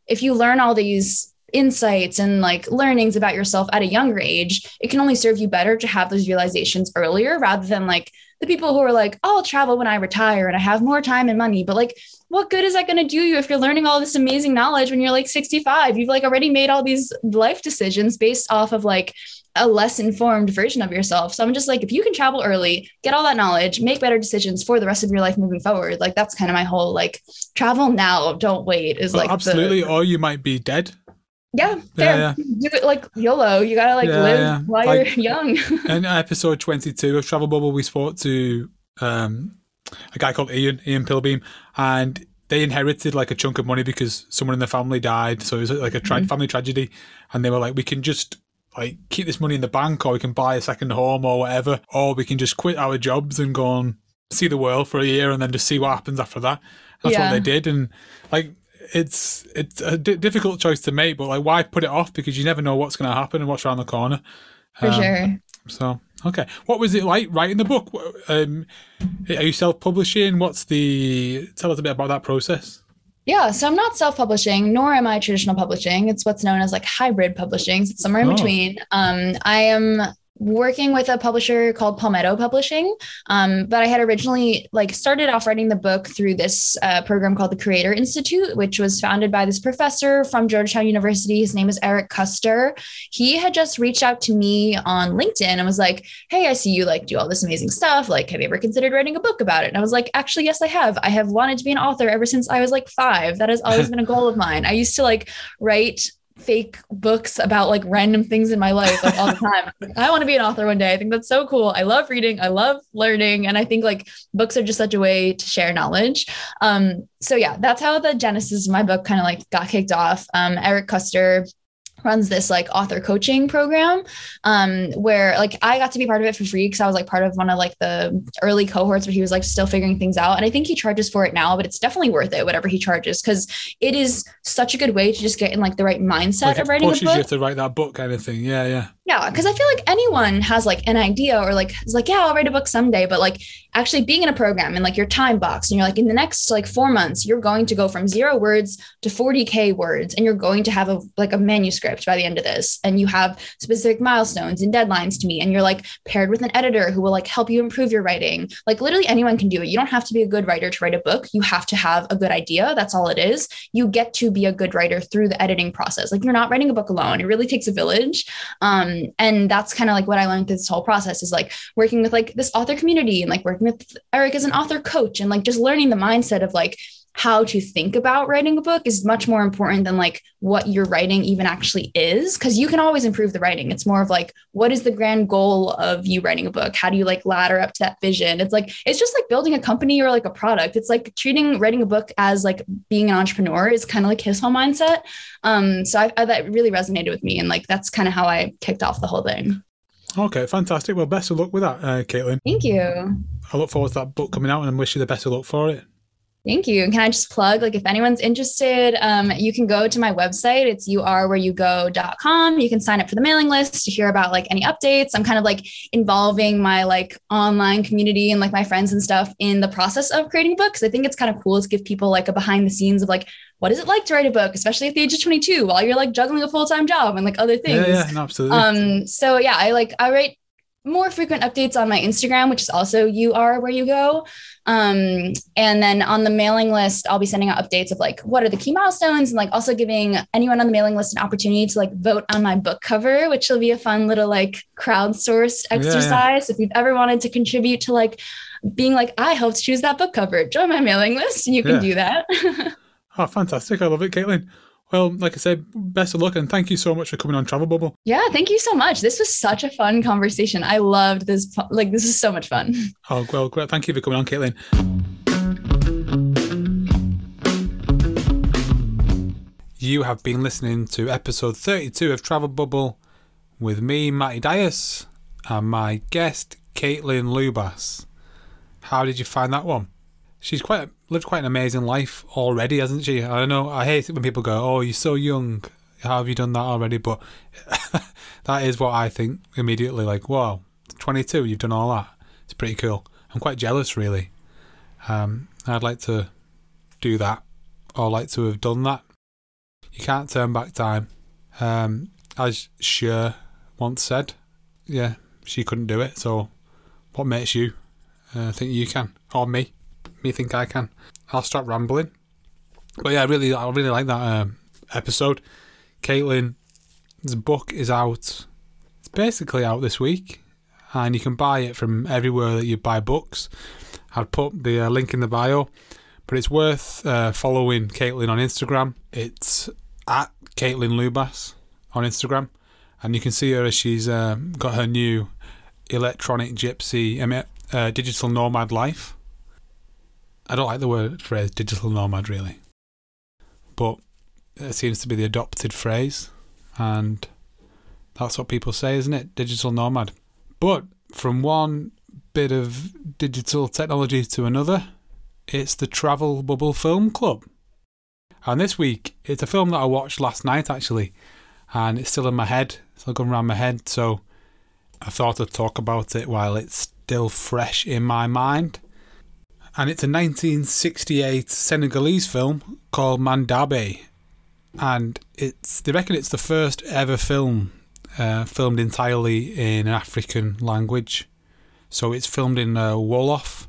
if you learn all these insights and like learnings about yourself at a younger age, it can only serve you better to have those realizations earlier rather than like the people who are like, oh, I'll travel when I retire and I have more time and money. But like, what good is that going to do you if you're learning all this amazing knowledge when you're like sixty-five? You've like already made all these life decisions based off of like a less informed version of yourself. So I'm just like, if you can travel early, get all that knowledge, make better decisions for the rest of your life moving forward. Like that's kind of my whole like travel now, don't wait is well, like absolutely. The, or you might be dead. Yeah, fair. Yeah, yeah. Do it like YOLO. You gotta like yeah, live yeah. while like, you're young. In episode twenty-two of Travel Bubble, we spoke to um, a guy called Ian, Ian Pilbeam, and they inherited like a chunk of money because someone in the family died. So it was like a tra- mm-hmm. family tragedy. And they were like, we can just like keep this money in the bank, or we can buy a second home or whatever, or we can just quit our jobs and go and see the world for a year and then just see what happens after that. That's yeah. what they did. And like, it's it's a d- difficult choice to make, but like, why put it off? Because you never know what's going to happen and what's around the corner. For um, sure. So, okay. What was it like writing the book? Um, are you self-publishing? What's the... Tell us a bit about that process. Yeah, so I'm not self-publishing, nor am I traditional publishing. It's what's known as like hybrid publishing. So it's somewhere in oh. between. Um, I am working with a publisher called Palmetto Publishing. Um, but I had originally like started off writing the book through this uh, program called the Creator Institute, which was founded by this professor from Georgetown University. His name is Eric Custer. He had just reached out to me on LinkedIn and was like, hey, I see you like do all this amazing stuff. Like, have you ever considered writing a book about it? And I was like, actually, yes, I have. I have wanted to be an author ever since I was like five. That has always been a goal of mine. I used to like write fake books about like random things in my life like all the time. I want to be an author one day. I think that's so cool. I love reading. I love learning. And I think like books are just such a way to share knowledge. Um, so yeah, that's how the genesis of my book kind of like got kicked off. Um, Eric Custer runs this like author coaching program um, where like I got to be part of it for free because I was like part of one of like the early cohorts where he was like still figuring things out. And I think he charges for it now, but it's definitely worth it, whatever he charges, because it is such a good way to just get in like the right mindset like of writing a book. It pushes you to write that book kind of thing. Yeah, yeah. Yeah, because I feel like anyone has like an idea or like is like, yeah, I'll write a book someday. But like actually being in a program and like your time box and you're like in the next like four months, you're going to go from zero words to forty K words. And you're going to have a like a manuscript by the end of this. And you have specific milestones and deadlines to meet. And you're like paired with an editor who will like help you improve your writing. Like literally anyone can do it. You don't have to be a good writer to write a book. You have to have a good idea. That's all it is. You get to be a good writer through the editing process. Like you're not writing a book alone. It really takes a village. Um, And that's kind of like what I learned through this whole process is like working with like this author community and like working with Eric as an author coach and like just learning the mindset of like how to think about writing a book is much more important than like what your writing even actually is. Cause you can always improve the writing. It's more of like, what is the grand goal of you writing a book? How do you like ladder up to that vision? It's like, it's just like building a company or like a product. It's like treating writing a book as like being an entrepreneur is kind of like his whole mindset. Um, so I, I, that really resonated with me. And like, that's kind of how I kicked off the whole thing. Okay, fantastic. Well, best of luck with that, uh, Caitlin. Thank you. I look forward to that book coming out and I wish you the best of luck for it. Thank you. Can I just plug, like if anyone's interested, um, you can go to my website. It's you are where you go dot com. You can sign up for the mailing list to hear about like any updates. I'm kind of like involving my like online community and like my friends and stuff in the process of creating a book. Cause I think it's kind of cool to give people like a behind the scenes of like, what is it like to write a book, especially at the age of twenty-two while you're like juggling a full-time job and like other things. Yeah, yeah, no, absolutely. Um, so yeah, I like, I write more frequent updates on my Instagram, which is also you are where you go. Um, and then on the mailing list, I'll be sending out updates of like, what are the key milestones and like also giving anyone on the mailing list an opportunity to like vote on my book cover, which will be a fun little like crowdsourced exercise. Yeah, yeah. So if you've ever wanted to contribute to like being like, I helped choose that book cover, join my mailing list and you can yeah. do that. Oh, fantastic. I love it, Caitlin. Well, like I said, best of luck and thank you so much for coming on Travel Bubble. Yeah, thank you so much. This was such a fun conversation. I loved this. Like, this is so much fun. Oh, well, great. Thank you for coming on, Caitlin. You have been listening to episode thirty-two of Travel Bubble with me, Matty Dias, and my guest, Caitlin Lubas. How did you find that one? She's quite lived quite an amazing life already, hasn't she? I don't know. I hate it when people go, "Oh, you're so young. How have you done that already?" But that is what I think immediately. Like, wow, twenty-two, you've done all that. It's pretty cool. I'm quite jealous, really. Um, I'd like to do that, or like to have done that. You can't turn back time. Um, as Cher once said, yeah, she couldn't do it, so what makes you uh, think you can? Or me? Me think I can? I'll stop rambling. But yeah, I really, I really like that um, episode. Caitlin's book is out. It's basically out this week, and you can buy it from everywhere that you buy books. I'll put the uh, link in the bio, but it's worth uh, following Caitlin on Instagram. It's at Caitlin Lubas on Instagram, and you can see her as she's uh, got her new electronic gypsy, um, uh, digital nomad life. I don't like the word phrase digital nomad really, but it seems to be the adopted phrase, and that's what people say, isn't it? Digital nomad. But from one bit of digital technology to another, it's the Travel Bubble Film Club. And this week, it's a film that I watched last night actually, and it's still in my head, still going around my head, so I thought I'd talk about it while it's still fresh in my mind. And it's a nineteen sixty-eight Senegalese film called Mandabe, and it's they reckon it's the first ever film uh, filmed entirely in an African language. So it's filmed in uh, Wolof,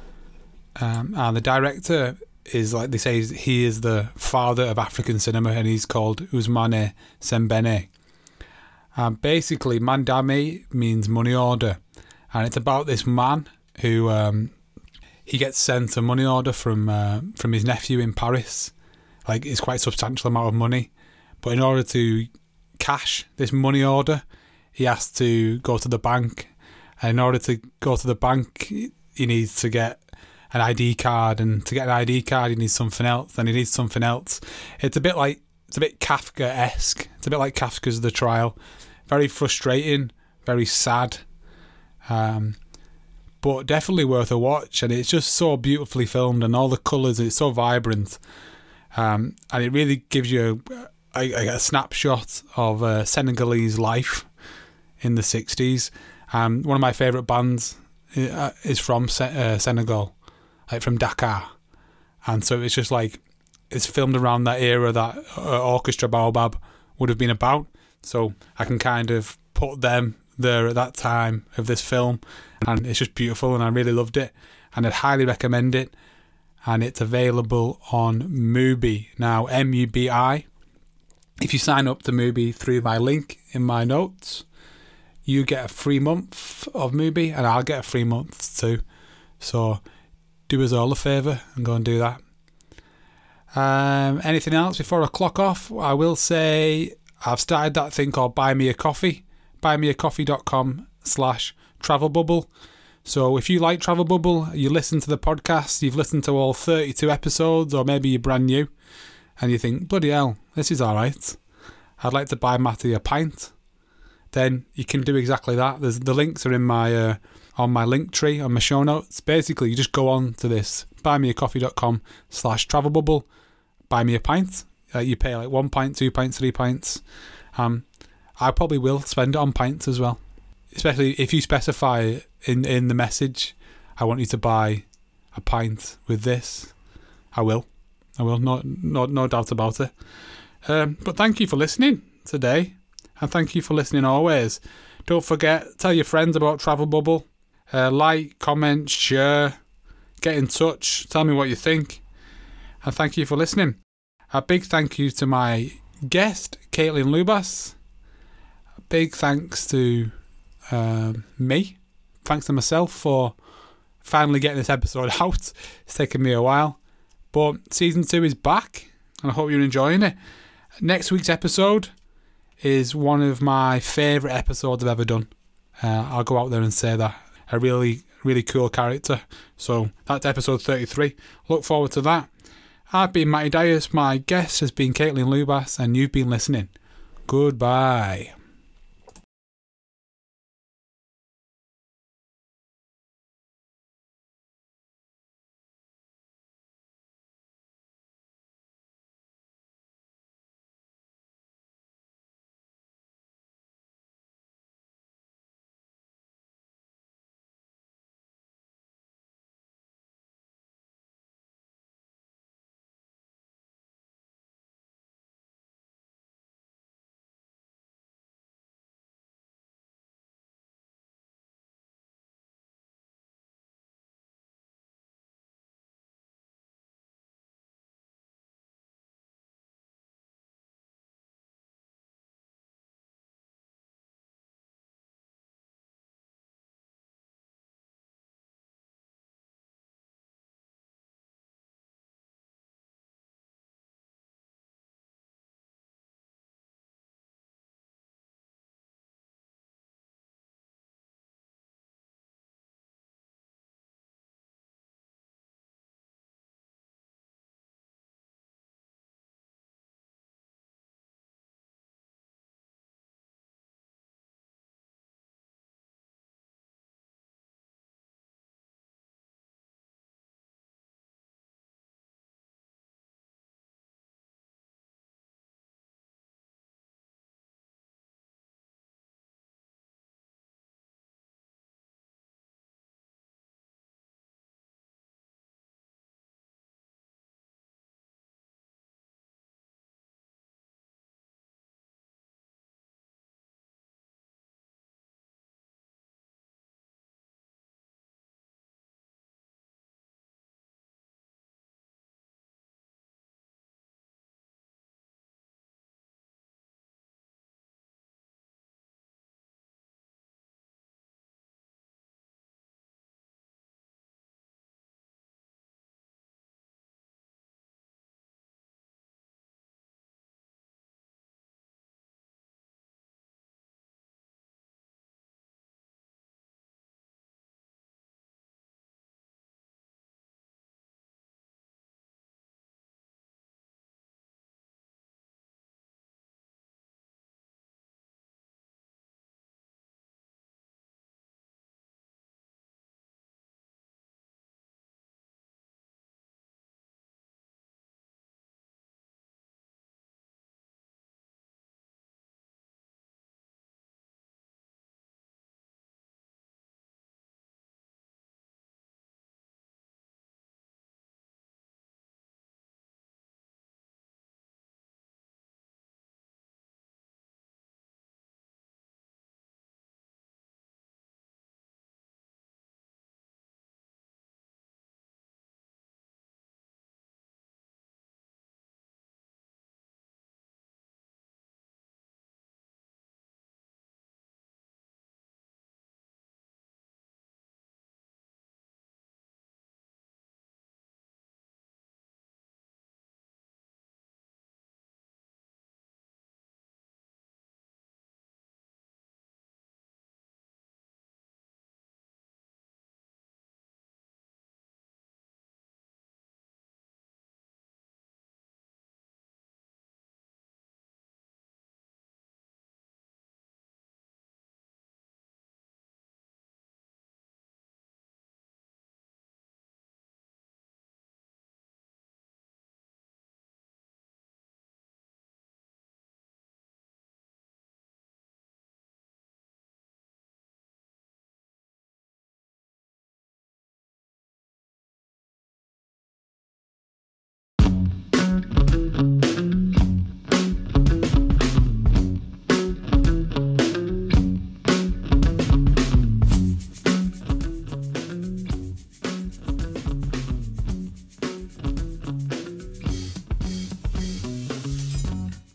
um, and the director is, like they say, he is the father of African cinema, and he's called Ousmane Sembene. And basically, Mandabe means money order, and it's about this man who um, he gets sent a money order from uh, from his nephew in Paris. Like, it's quite a substantial amount of money, but in order to cash this money order, he has to go to the bank. And in order to go to the bank, he needs to get an I D card, and to get an I D card, he needs something else, and he needs something else. It's a bit like it's a bit Kafka-esque. It's a bit like Kafka's The Trial. Very frustrating, very sad, um, but definitely worth a watch. And it's just so beautifully filmed, and all the colours. It's so vibrant, um, and it really gives you a, a, a snapshot of uh, Senegalese life in the sixties. Um, one of my favourite bands is from Se- uh, Senegal, like from Dakar, and so it's just like it's filmed around that era that uh, Orchestra Baobab would have been about. So I can kind of put them there at that time of this film, and it's just beautiful, and I really loved it, and I'd highly recommend it. And it's available on Mubi now, M U B I. If you sign up to Mubi through my link in my notes, you get a free month of Mubi, and I'll get a free month too. So do us all a favour and go and do that. Um, anything else before I clock off? I will say I've started that thing called Buy Me a Coffee. buymeacoffee.com slash travel bubble. So if you like Travel Bubble, you listen to the podcast, you've listened to all thirty-two episodes, or maybe you're brand new, and you think, bloody hell, this is alright, I'd like to buy Matty a pint, then you can do exactly that. There's the links are in my uh, on my link tree on my show notes. Basically, you just go on to this buymeacoffee.com slash travel bubble, buy me a pint. Uh, you pay like one pint, two pints, three pints. Um, I probably will spend it on pints as well, especially if you specify in in the message, I want you to buy a pint with this. I will, I will, no no no doubt about it. Um, but thank you for listening today. And thank you for listening always. Don't forget, tell your friends about Travel Bubble. Uh, like, comment, share, get in touch, tell me what you think. And thank you for listening. A big thank you to my guest, Caitlin Lubas. A big thanks to um, me. Thanks to myself for finally getting this episode out. It's taken me a while. But season two is back, and I hope you're enjoying it. Next week's episode is one of my favourite episodes I've ever done. Uh, I'll go out there and say that. A really, really cool character. So that's episode thirty-three. Look forward to that. I've been Matty Dias. My guest has been Caitlin Lubas, and you've been listening. Goodbye.